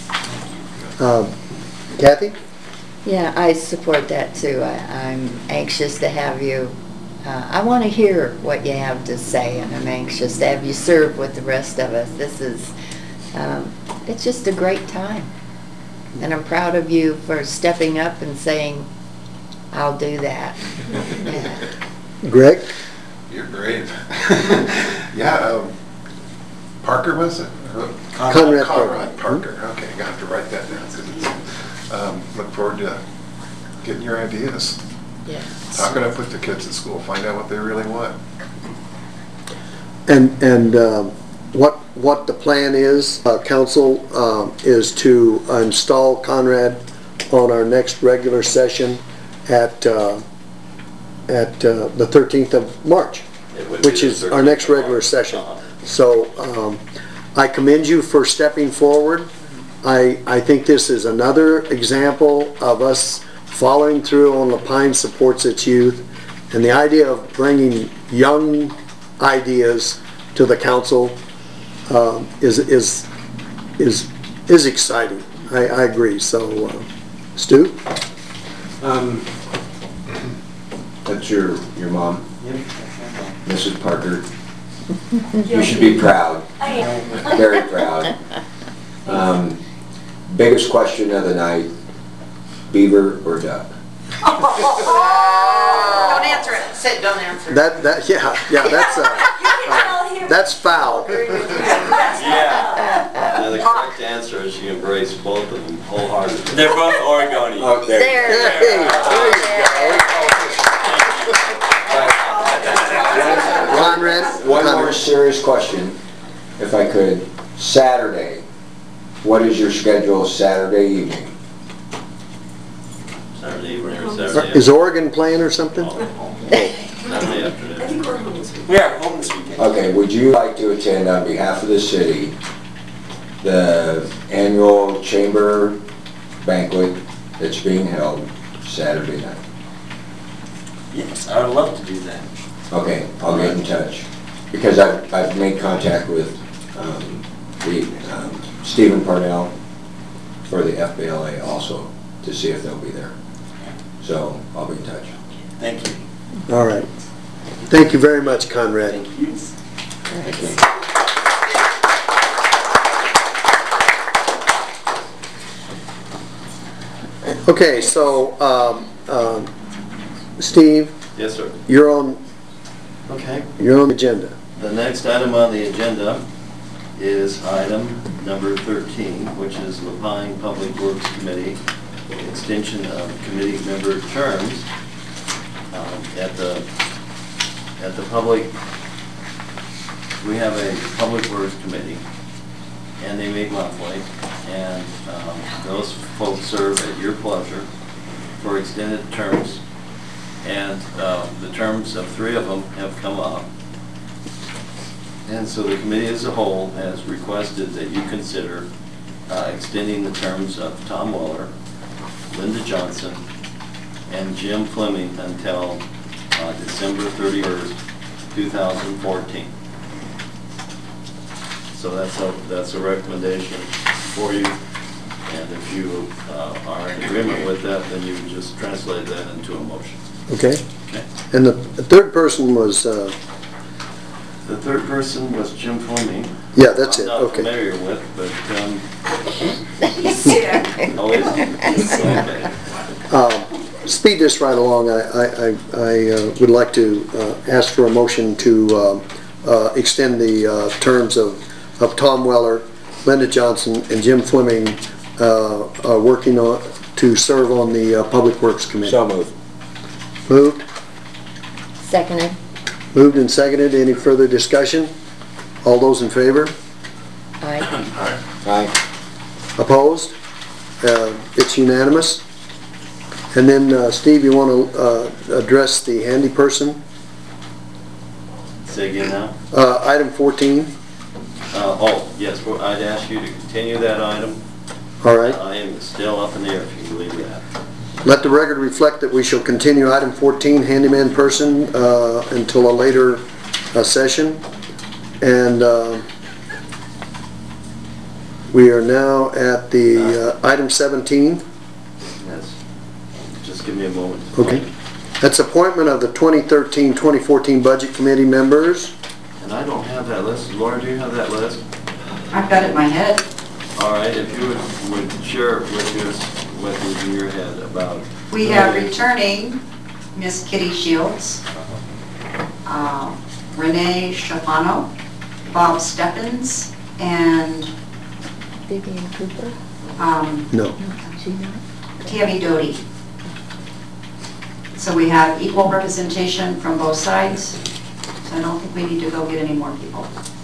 Kathy? Yeah, I support that too. I'm anxious to have you. I want to hear what you have to say, and I'm anxious to have you serve with the rest of us. This is, it's just a great time. And I'm proud of you for stepping up and saying, I'll do that. Yeah. Greg? You're brave. Yeah, Parker was it? Conrad Parker. Okay, I got to write that down. Look forward to getting your ideas. Yeah. Talk it up with the kids at school. Find out what they really want. And what the plan is, council, is to install Conrad on our next regular session at the 13th of March, which is our next regular session. So I commend you for stepping forward. I think this is another example of us following through on Lapine Supports Its Youth, and the idea of bringing young ideas to the council is exciting. I agree. So, Stu? That's your mom? Mrs. Parker. You should be proud. I am. Very proud. Biggest question of the night, beaver or duck? Don't answer it. Say, don't answer it. That's foul. Yeah. And the correct answer is you embrace both of them wholeheartedly. They're both Oregonian. Oh, there you go. One more serious question, if I could. Saturday, what is your schedule Saturday evening or Saturday? Is Oregon playing or something? Saturday afternoon. I think we're home this weekend. We are home this weekend. Okay, would you like to attend on behalf of the city the annual chamber banquet that's being held Saturday night? Yes, I would love to do that. Okay, I'll get in touch. Because I've made contact with Stephen Parnell for the FBLA also to see if they'll be there. So I'll be in touch. Thank you. All right. Thank you very much, Conrad. Thank you. Thank you. Okay, so Steve, Yes, sir. you're on Okay. the agenda. The next item on the agenda is item number 13, which is Lapine Public Works Committee, extension of committee member terms. At the public, we have a Public Works Committee, and they meet monthly, and those folks serve at your pleasure for extended terms, and the terms of 3 of them have come up. And so the committee as a whole has requested that you consider extending the terms of Tom Weller, Linda Johnson, and Jim Fleming until December 31st, 2014. So that's a recommendation for you. And if you are in agreement with that, then you just translate that into a motion. Okay? Okay. And the third person was, The third person was Jim Fleming. yeah, that's it, I'm not okay. familiar with, but, He's sick. oh, is it? Okay. Speed this right along. I would like to ask for a motion to extend the terms of Tom Weller, Linda Johnson, and Jim Fleming working on to serve on the Public Works Committee. So moved. Moved? Seconded. Moved and seconded. Any further discussion? All those in favor? Aye. Aye. Opposed? It's unanimous. And then, Steve, you want to address the handy person? Say again now? Item 14. Oh, yes, well, I'd ask you to continue that item. All right. I am still up in the air, if you believe that. Let the record reflect that we shall continue item 14, handyman person, until a later session. And we are now at the item 17. Yes. Just give me a moment. Okay. That's appointment of the 2013-2014 Budget Committee members. And I don't have that list. Laura, do you have that list? I've got it in my head. All right, if you would share with us what was in your head about. We have returning Miss Kitty Shields, Renee Schifano, Bob Stephens, and Vivian Cooper? No. She not? Tammy Doty. So we have equal representation from both sides. So I don't think we need to go get any more people.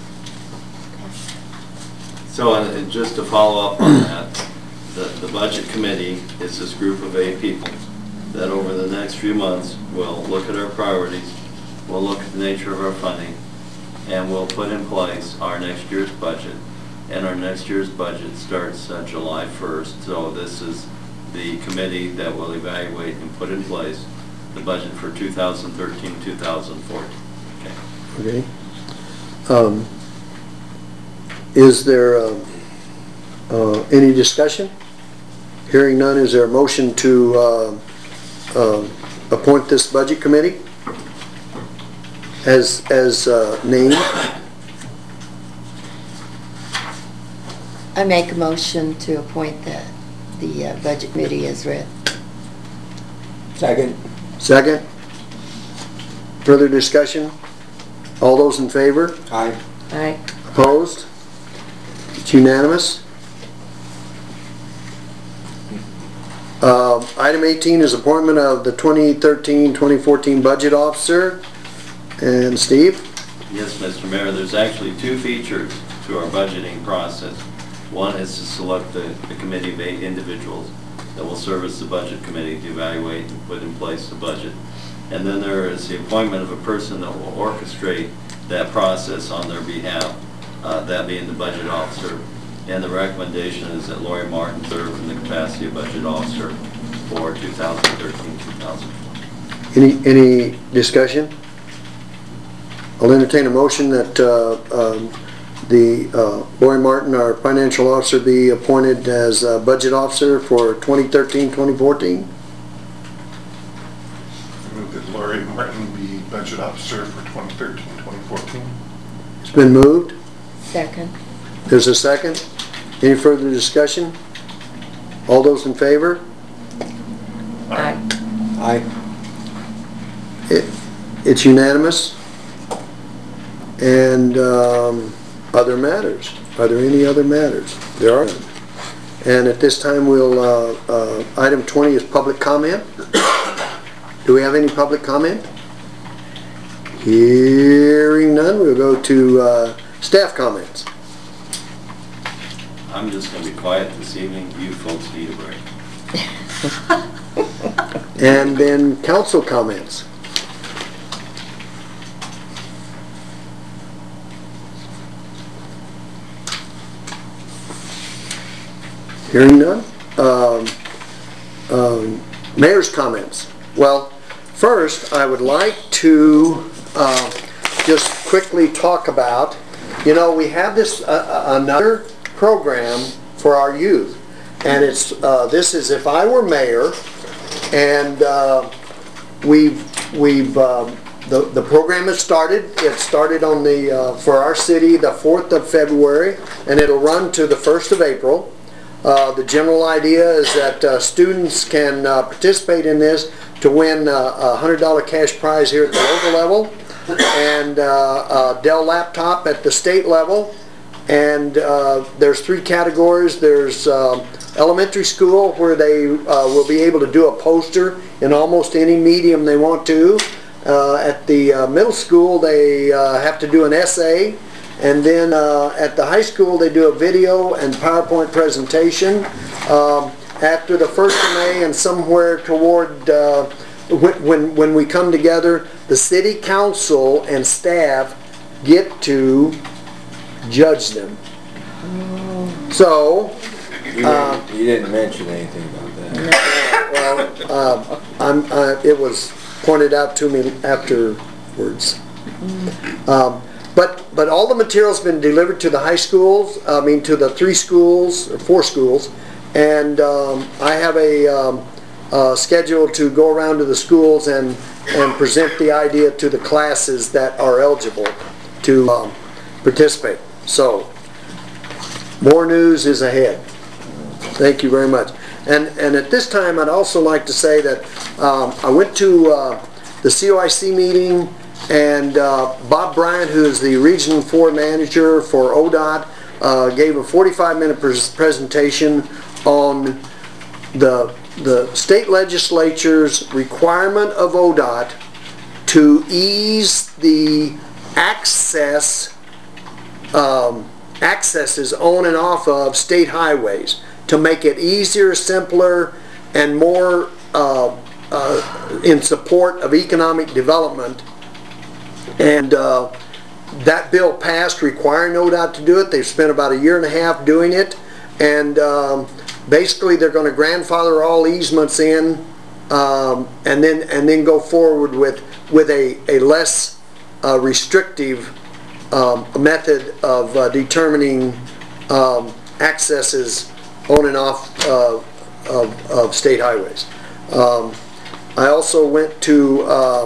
So just to follow up on that, the budget committee is this group of 8 people that over the next few months will look at our priorities, we'll look at the nature of our funding, and we'll put in place our next year's budget. and our next year's budget starts July 1st. So this is the committee that will evaluate and put in place the budget for 2013-2014. Okay. Is there any discussion? Hearing none, is there a motion to appoint this budget committee as named? I make a motion to appoint the budget committee as read. Second. Second. Further discussion? All those in favor? Aye. Aye. Opposed? It's unanimous. Item 18 is appointment of the 2013-2014 budget officer. And Steve? Yes, Mr. Mayor, there's actually two features to our budgeting process. One is to select the committee of 8 individuals that will serve as the budget committee to evaluate and put in place the budget. And then there is the appointment of a person that will orchestrate that process on their behalf, that being the budget officer. And the recommendation is that Lori Martin serve in the capacity of budget officer for 2013-2014. Any discussion? I'll entertain a motion that Lori Martin, our financial officer, be appointed as budget officer for 2013-2014. Move that Lori Martin be budget officer for 2013-2014. It's been moved. Second. There's a second. Any further discussion? All those in favor? Aye. Aye. It's unanimous. And other matters? Are there any other matters? There are none. And at this time, we'll, item 20 is public comment. Do we have any public comment? Hearing none, we'll go to staff comments. I'm just going to be quiet this evening. You folks need a break. And then council comments. Hearing none. Mayor's comments. Well, first I would like to just quickly talk about, you know, we have this another program for our youth, and it's this is If I Were Mayor, and the program has started. It started on the for our city the 4th of February, and it'll run to the 1st of April. The general idea is that students can participate in this to win a $100 cash prize here at the local level, and a Dell laptop at the state level. And there's 3 categories. There's elementary school, where they will be able to do a poster in almost any medium they want to. At the middle school, they have to do an essay. And then at the high school, they do a video and PowerPoint presentation. After the 1st of May and somewhere toward when we come together, the city council and staff get to judge them. So you didn't mention anything about that. Well, it was pointed out to me afterwards. But all the material's been delivered to the high schools. I mean, to the 3 schools or 4 schools, and I have a schedule to go around to the schools and present the idea to the classes that are eligible to participate. So, more news is ahead. Thank you very much. And at this time, I'd also like to say that I went to the COIC meeting, and Bob Bryant, who is the Region 4 manager for ODOT, gave a 45-minute presentation on the state legislature's requirement of ODOT to ease the accesses on and off of state highways, to make it easier, simpler, and more in support of economic development. And that bill passed requiring ODOT to do it. They've spent about 1.5 years doing it, and basically they're going to grandfather all easements in, and then go forward with a less restrictive method of determining accesses on and off of state highways. I also went to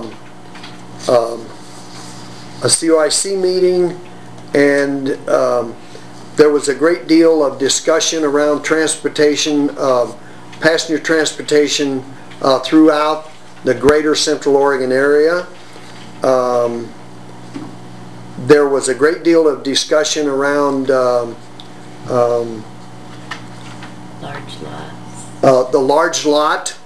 a COIC meeting, and there was a great deal of discussion around transportation, passenger transportation throughout the greater Central Oregon area. There was a great deal of discussion around Large lots. the large lot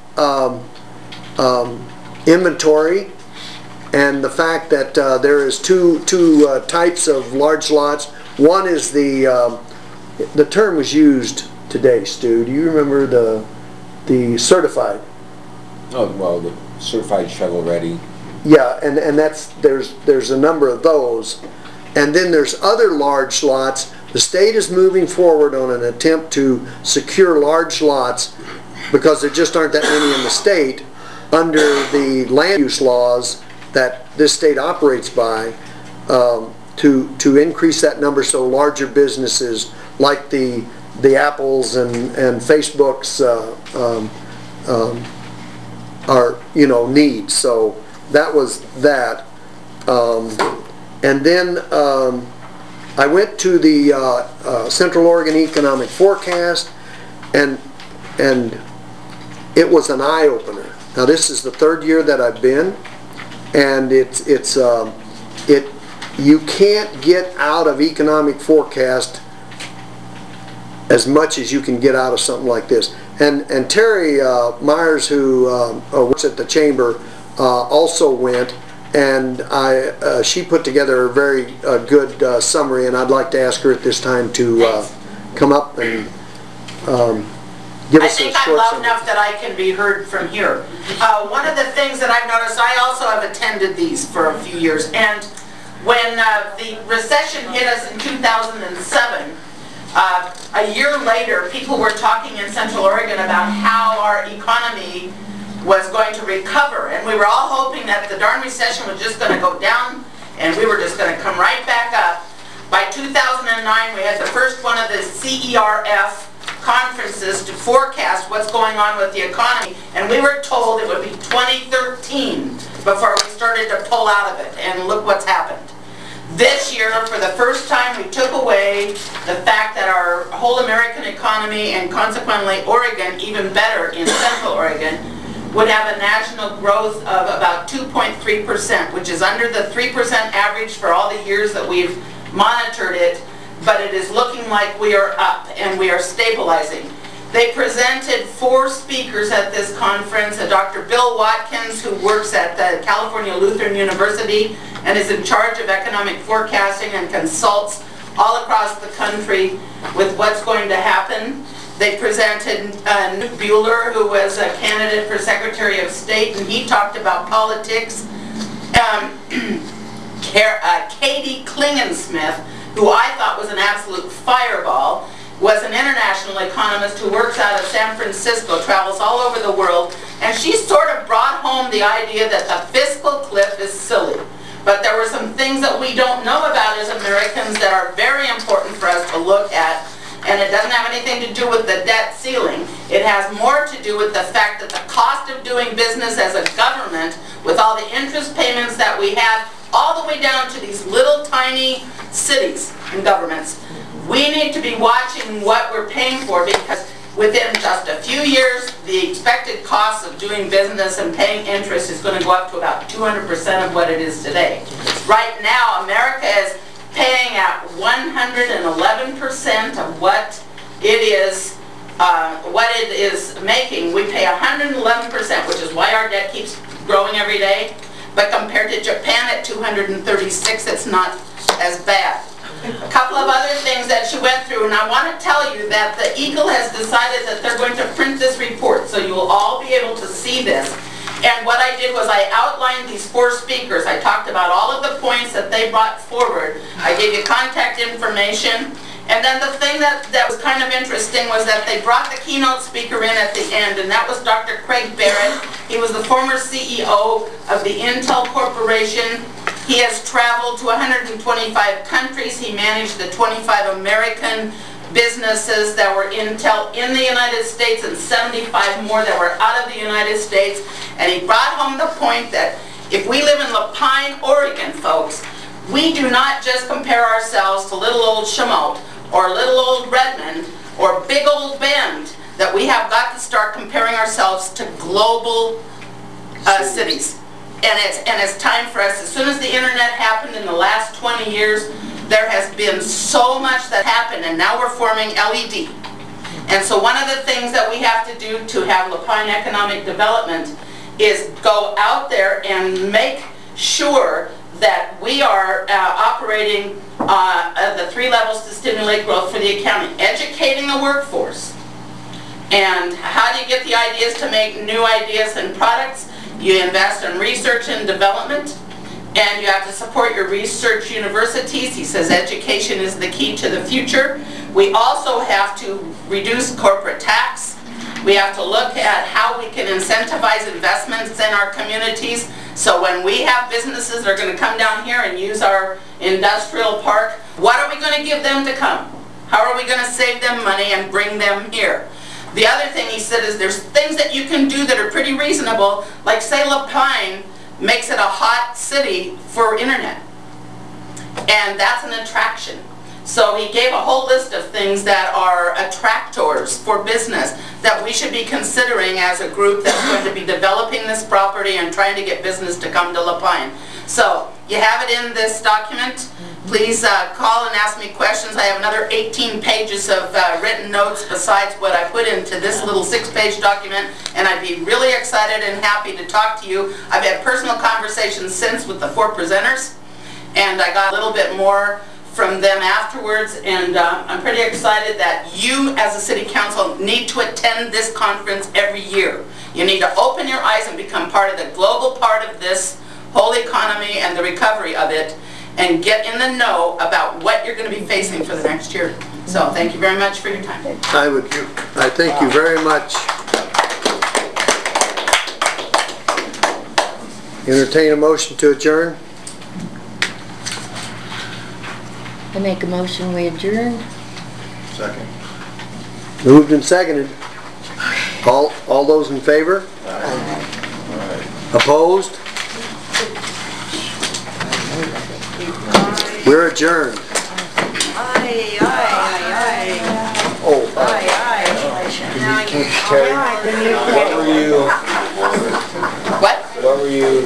inventory, and the fact that there is two types of large lots. One is the term was used today, Stu. Do you remember the certified? Oh, well, the certified shovel ready. Yeah, and there's a number of those. And then there's other large lots. The state is moving forward on an attempt to secure large lots, because there just aren't that many in the state, under the land use laws that this state operates by, to increase that number so larger businesses like the Apples and Facebooks are, need. So that was that. And then I went to the Central Oregon Economic Forecast, and it was an eye-opener. Now this is the 3rd year that I've been, and you can't get out of economic forecast as much as you can get out of something like this. And Terry Myers, who works at the chamber, also went, and she put together a very good summary, and I'd like to ask her at this time to come up and give us a short summary. I think I'm loud enough that I can be heard from here. One of the things that I've noticed, I also have attended these for a few years, and when the recession hit us in 2007, a year later, people were talking in Central Oregon about how our economy was going to recover, and we were all hoping that the darn recession was just going to go down and we were just going to come right back up. By 2009, we had the first one of the CERF conferences to forecast what's going on with the economy, and we were told it would be 2013 before we started to pull out of it, and look what's happened. This year, for the first time, we took away the fact that our whole American economy, and consequently Oregon, even better in Central Oregon, would have a national growth of about 2.3%, which is under the 3% average for all the years that we've monitored it, but it is looking like we are up and we are stabilizing. They presented 4 speakers at this conference, Dr. Bill Watkins, who works at the California Lutheran University and is in charge of economic forecasting and consults all across the country with what's going to happen. They presented Newt Buehler, who was a candidate for Secretary of State, and he talked about politics. Katie Klingensmith, who I thought was an absolute fireball, was an international economist who works out of San Francisco, travels all over the world, and she sort of brought home the idea that the fiscal cliff is silly. But there were some things that we don't know about as Americans that are very important for us to look at, and it doesn't have anything to do with the debt ceiling. It has more to do with the fact that the cost of doing business as a government, with all the interest payments that we have, all the way down to these little tiny cities and governments, we need to be watching what we're paying for, because within just a few years, the expected cost of doing business and paying interest is going to go up to about 200% of what it is today. Right now, America is paying at 111% of what it is making. We pay 111%, which is why our debt keeps growing every day. But compared to Japan at 236, it's not as bad. A couple of other things that she went through, and I want to tell you that the Eagle has decided that they're going to print this report, so you will all be able to see this. And what I did was I outlined these 4 speakers. I talked about all of the points that they brought forward. I gave you contact information. And then the thing that was kind of interesting was that they brought the keynote speaker in at the end, and that was Dr. Craig Barrett. He was the former CEO of the Intel Corporation. He has traveled to 125 countries. He managed the 25 American businesses that were Intel in the United States and 75 more that were out of the United States. And he brought home the point that if we live in Lapine, Oregon, folks, we do not just compare ourselves to little old Chamotte or little old Redmond or big old Bend, that we have got to start comparing ourselves to global cities. And it's time for us. As soon as the internet happened in the last 20 years, there has been so much that happened, and now we're forming LED. And so one of the things that we have to do to have Lapine Economic Development is go out there and make sure that we are operating the 3 levels to stimulate growth for the county. Educating the workforce. And how do you get the ideas to make new ideas and products? You invest in research and development, and you have to support your research universities. He says education is the key to the future. We also have to reduce corporate tax. We have to look at how we can incentivize investments in our communities. So when we have businesses that are going to come down here and use our industrial park, what are we going to give them to come? How are we going to save them money and bring them here? The other thing he said is there's things that you can do that are pretty reasonable, like say Lapine makes it a hot city for internet. And that's an attraction. So he gave a whole list of things that are attractors for business that we should be considering as a group that's going to be developing this property and trying to get business to come to Lapine. So you have it in this document. Please call and ask me questions. I have another 18 pages of written notes besides what I put into this little 6-page document, and I'd be really excited and happy to talk to you. I've had personal conversations since with the 4 presenters, and I got a little bit more from them afterwards, and I'm pretty excited that you as a city council need to attend this conference every year. You need to open your eyes and become part of the global part of this whole economy and the recovery of it, and get in the know about what you're going to be facing for the next year. So thank you very much for your time. I thank you very much. Entertain a motion to adjourn. I make a motion, we adjourn. Second. Moved and seconded. All those in favor? Aye. Opposed? We're adjourned. Aye, aye, aye, aye. Oh. Aye, aye. Terry, what were you? What? What were you?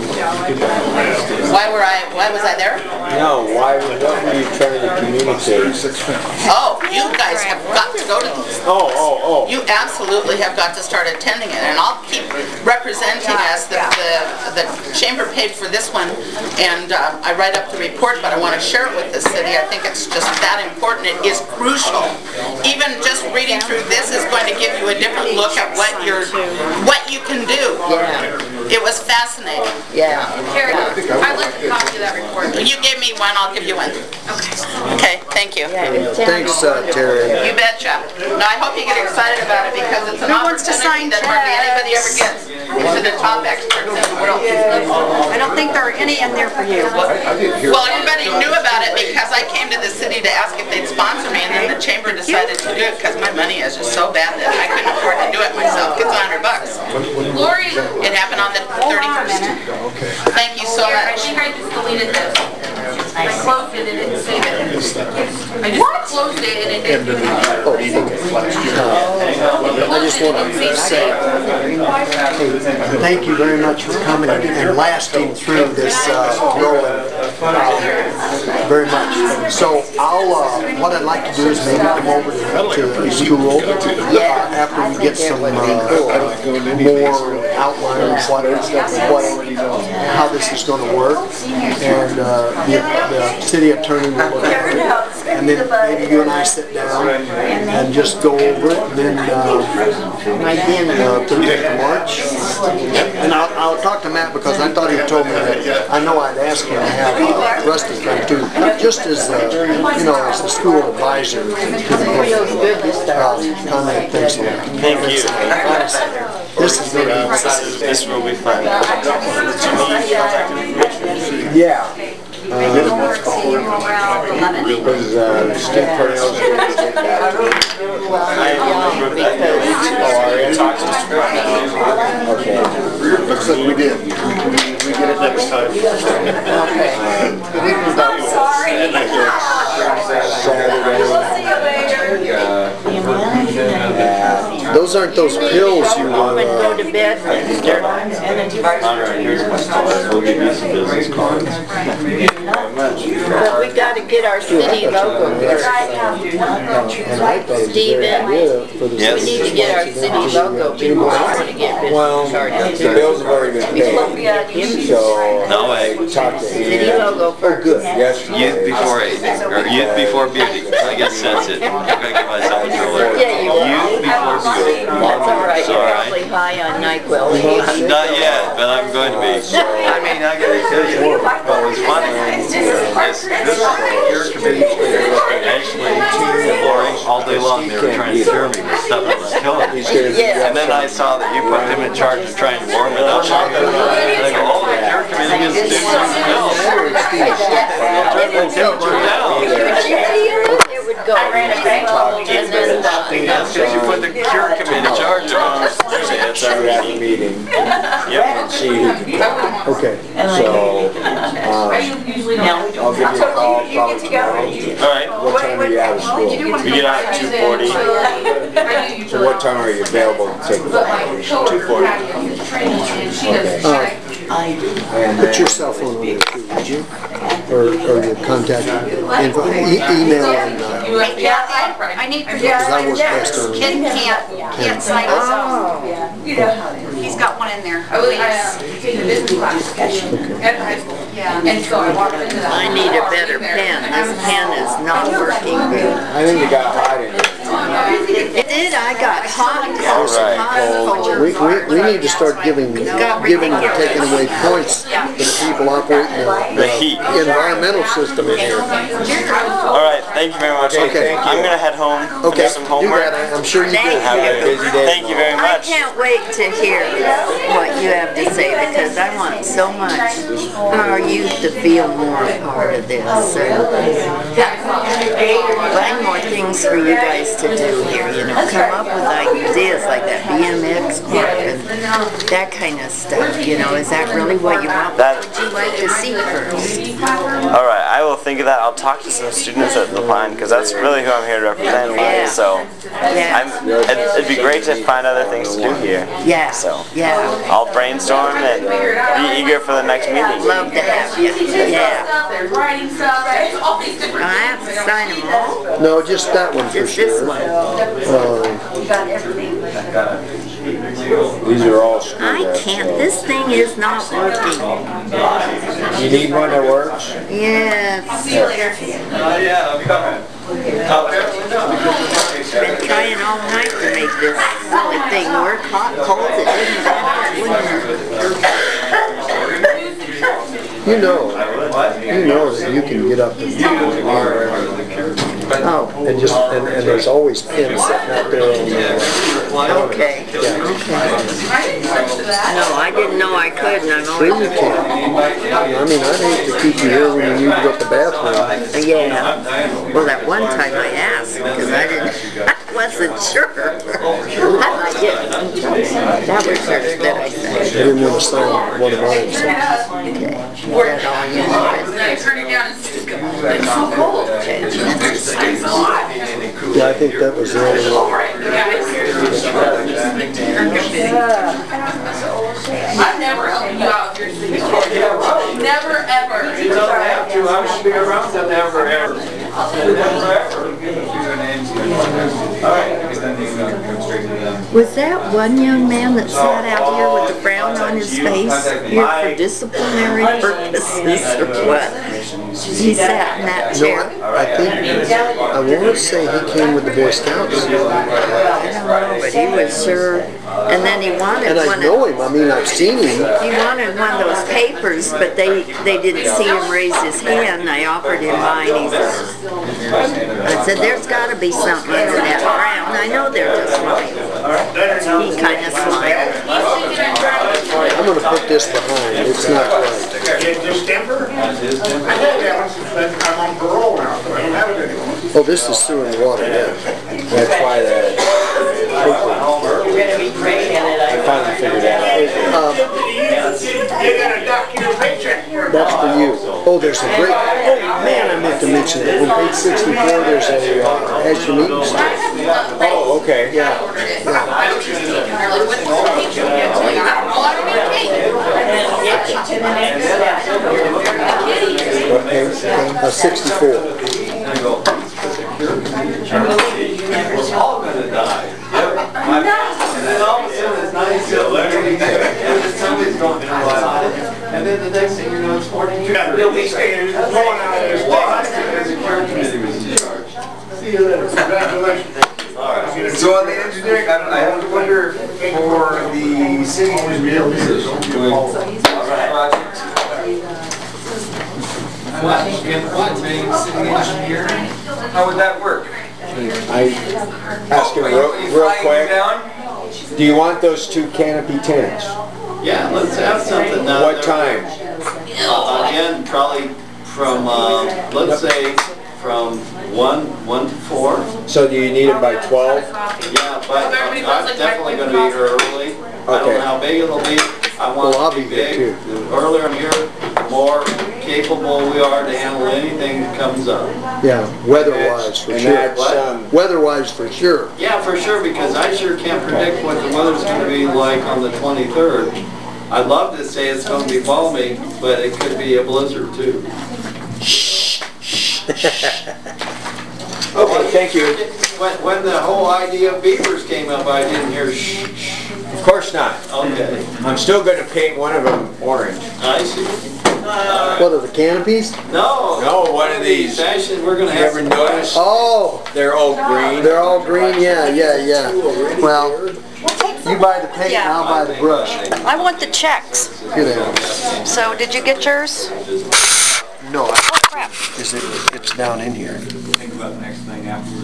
Why was I there? No, what were you trying to communicate? Oh, you guys have got to go to these. Oh. You absolutely have got to start attending it, and I'll keep representing us. The chamber paid for this one, and I write up the report, but I want to share it with the city. I think it's just that important. It is crucial. Even just reading through this is going to give you a different look at what you can do. It was fascinating. Yeah. Terry, I'd like to copy of that report. You gave me one, I'll give you one. Okay, thank you. Thanks, Terry. You betcha. No, I hope you get excited about it because it's an opportunity that hardly anybody ever gets. These are the top experts in the world. I don't think there are any in there for you. Well, everybody knew about it because I came to the city to ask if they'd sponsor me, and then the chamber decided to do it because my money is just so bad that I couldn't afford to do it myself. It's $100. Lori, it happened on the 31st. Thank you so much. I think I just deleted this. I closed it and it didn't save it. I just closed it and it didn't do anything. I just want to say thank you very much for coming and lasting through this rolling very much. So what I'd like to do is maybe come over to the school after we get some more outlines how this is going to work, and the city attorney will look at it. and then maybe you and I sit down and just go over it, and then, 13th of March. And I'll talk to Matt, because I thought he told me that, I know I'd ask him to have Rusty come too, just as, you know, as the school advisor to the comment, things like that. Thank you. This is going to be This will be fun. Yeah. Steve Purnell's Okay. Looks like we did. We get it next time. I'm sorry. Those aren't those pills you Go to bed. We'll give you some business cards. But we gotta get our city logo first. Steven, we need to get our city logo before we want to get business cards. The bills have already been paid, so No way. talk to City him. logo first. Good, yes. Youth before age, or youth before beauty. I guess that's it. I'm gonna give myself a trouble. Yeah, you will. Youth before beauty. That's all right, you're Sorry. probably high on NyQuil. Not yet, but I'm going to be. I mean, I gotta tell you, what was fun is this cure committee, actually, Lori, all day long, they were trying to cure me with stuff that was killing me. Yeah. And then I saw that you put them in charge of trying to warm it up. And I go, oh, the cure committee gets to do something else. It would go. And then That's because you put the cure committee in charge of it. That's our meeting. Yep. And see who can come. Okay. So, I'll give you a call probably tomorrow. All right. What time are you out of school? We get out at 2:40. So what time are you available to take the call? 2:40. And Put your cell phone on there too, would you? Or your contact info, email and, Yeah, I need Because I was projectors. best on- Ken can't sign his own. He's got one in there. I take a business class at high school. Yeah. And so I walked into the. I need a better pen. This pen is not working good. I think it got hot in here. It did, I got hot, All right. cold. we need to start giving and taking away points to the people operating The heat. the environmental system in here. All right, thank you very much. Okay. I'm gonna head home. Okay, Do some do homework. that, I'm sure you Thank did. Have a busy day. Thank you very I much. can't wait to hear what you have to say, because I want so much our youth to feel more a part of this. Find more things for you guys to do here, you know, come up with ideas like that BMX park and that kind of stuff, you know. Is that really what you want? What would you like to see first? All right, I will think of that. I'll talk to some students at the Pine because that's really who I'm here to represent. Yeah. So Yeah. it'd be great to find other things to do here. Yeah, So yeah. I'll brainstorm and be eager for the next meeting. Love to have you, yeah. There's writing stuff, there's all these different. I have to sign them all? No, just that one for Just this sure. one? These are all screwed I up. can't, so- this thing is not working. You need one that works? Yes. See you later. Yeah, I'll be coming. Been trying all night to make this silly thing work. Hot, cold, it didn't matter. You know that you can get up and Oh. and just, and there's always pins sitting out there on the Okay. No, I didn't know I could, and I'm Sure you always... can. I mean, I'd hate to keep you here when you need to go to the bathroom. Yeah. Well, that one time I asked, because I wasn't sure. I might get one. That was first that I I said. didn't want to sign one of mine, so. Okay. That's all you know. Then turn it down and it's so cold. Yeah, I think that was the only one. I'm never helping you out with your signature. Never ever. You don't have to, I won't be around till never ever. Never ever. All right. Was that one young man that sat out here with the frown on his face here for disciplinary purposes or what? He sat in that chair. I think, I want to say he came with the Boy Scouts. I don't know, but he was sure, and then he wanted And I one know of, him, I mean, I've seen him. he wanted one of those papers, but they didn't see him raise his hand. I offered him mine. He said, I said, there's got to be something under that frown. I know they're just lying. He kind of smiled. I'm gonna put this behind, it's not right. Distemper? I had that one, but I'm on parole now, so I don't have it anymore. Oh, this is sewer and water, yeah. That's why that, I finally figured that out. You got a document paycheck. That's for you. Oh, there's a great, oh man, I meant to mention it. On page 64, there's a, as you meet and stuff. Oh, okay. Yeah. What page? 64. We're all gonna die. And then all of a sudden it's 9/11, and then somebody's going to and then the next thing you know it's 42. They'll be staying, blowing out of their As the care committee was in charge. See you later, congratulations. So on the engineering, I have to wonder for the city engineer position. How would that work? I ask him real quick. Do you want those 2 canopy tents? Yeah, let's have something down What there. time? Again, probably from, let's say, from 1 to 4. So do you need them by 12? Yeah, but I'm definitely going to be here early. I don't know how big it'll be. I want Well, I'll it to be be here big. too. The earlier I'm here, the more capable we are to handle anything that comes up. Yeah, weather-wise for And sure. that's, Weather-wise for sure. Yeah, for sure, because I sure can't predict what the weather's going to be like on the 23rd. I'd love to say it's going to be balmy, but it could be a blizzard too. Okay, thank you. When the whole idea of beavers came up, I didn't hear shh, shh. Of course not. Okay, I'm still going to paint one of them orange. I see. What are the canopies? No. No, one of these. Actually, we're going to You have ever some notice? Oh, They're all green. they're all green, yeah. Well, you buy the paint and I'll buy the brush. I want the checks. Here they are. So did you get yours? No, Oh, crap. it's down in here. Think about the next thing afterwards.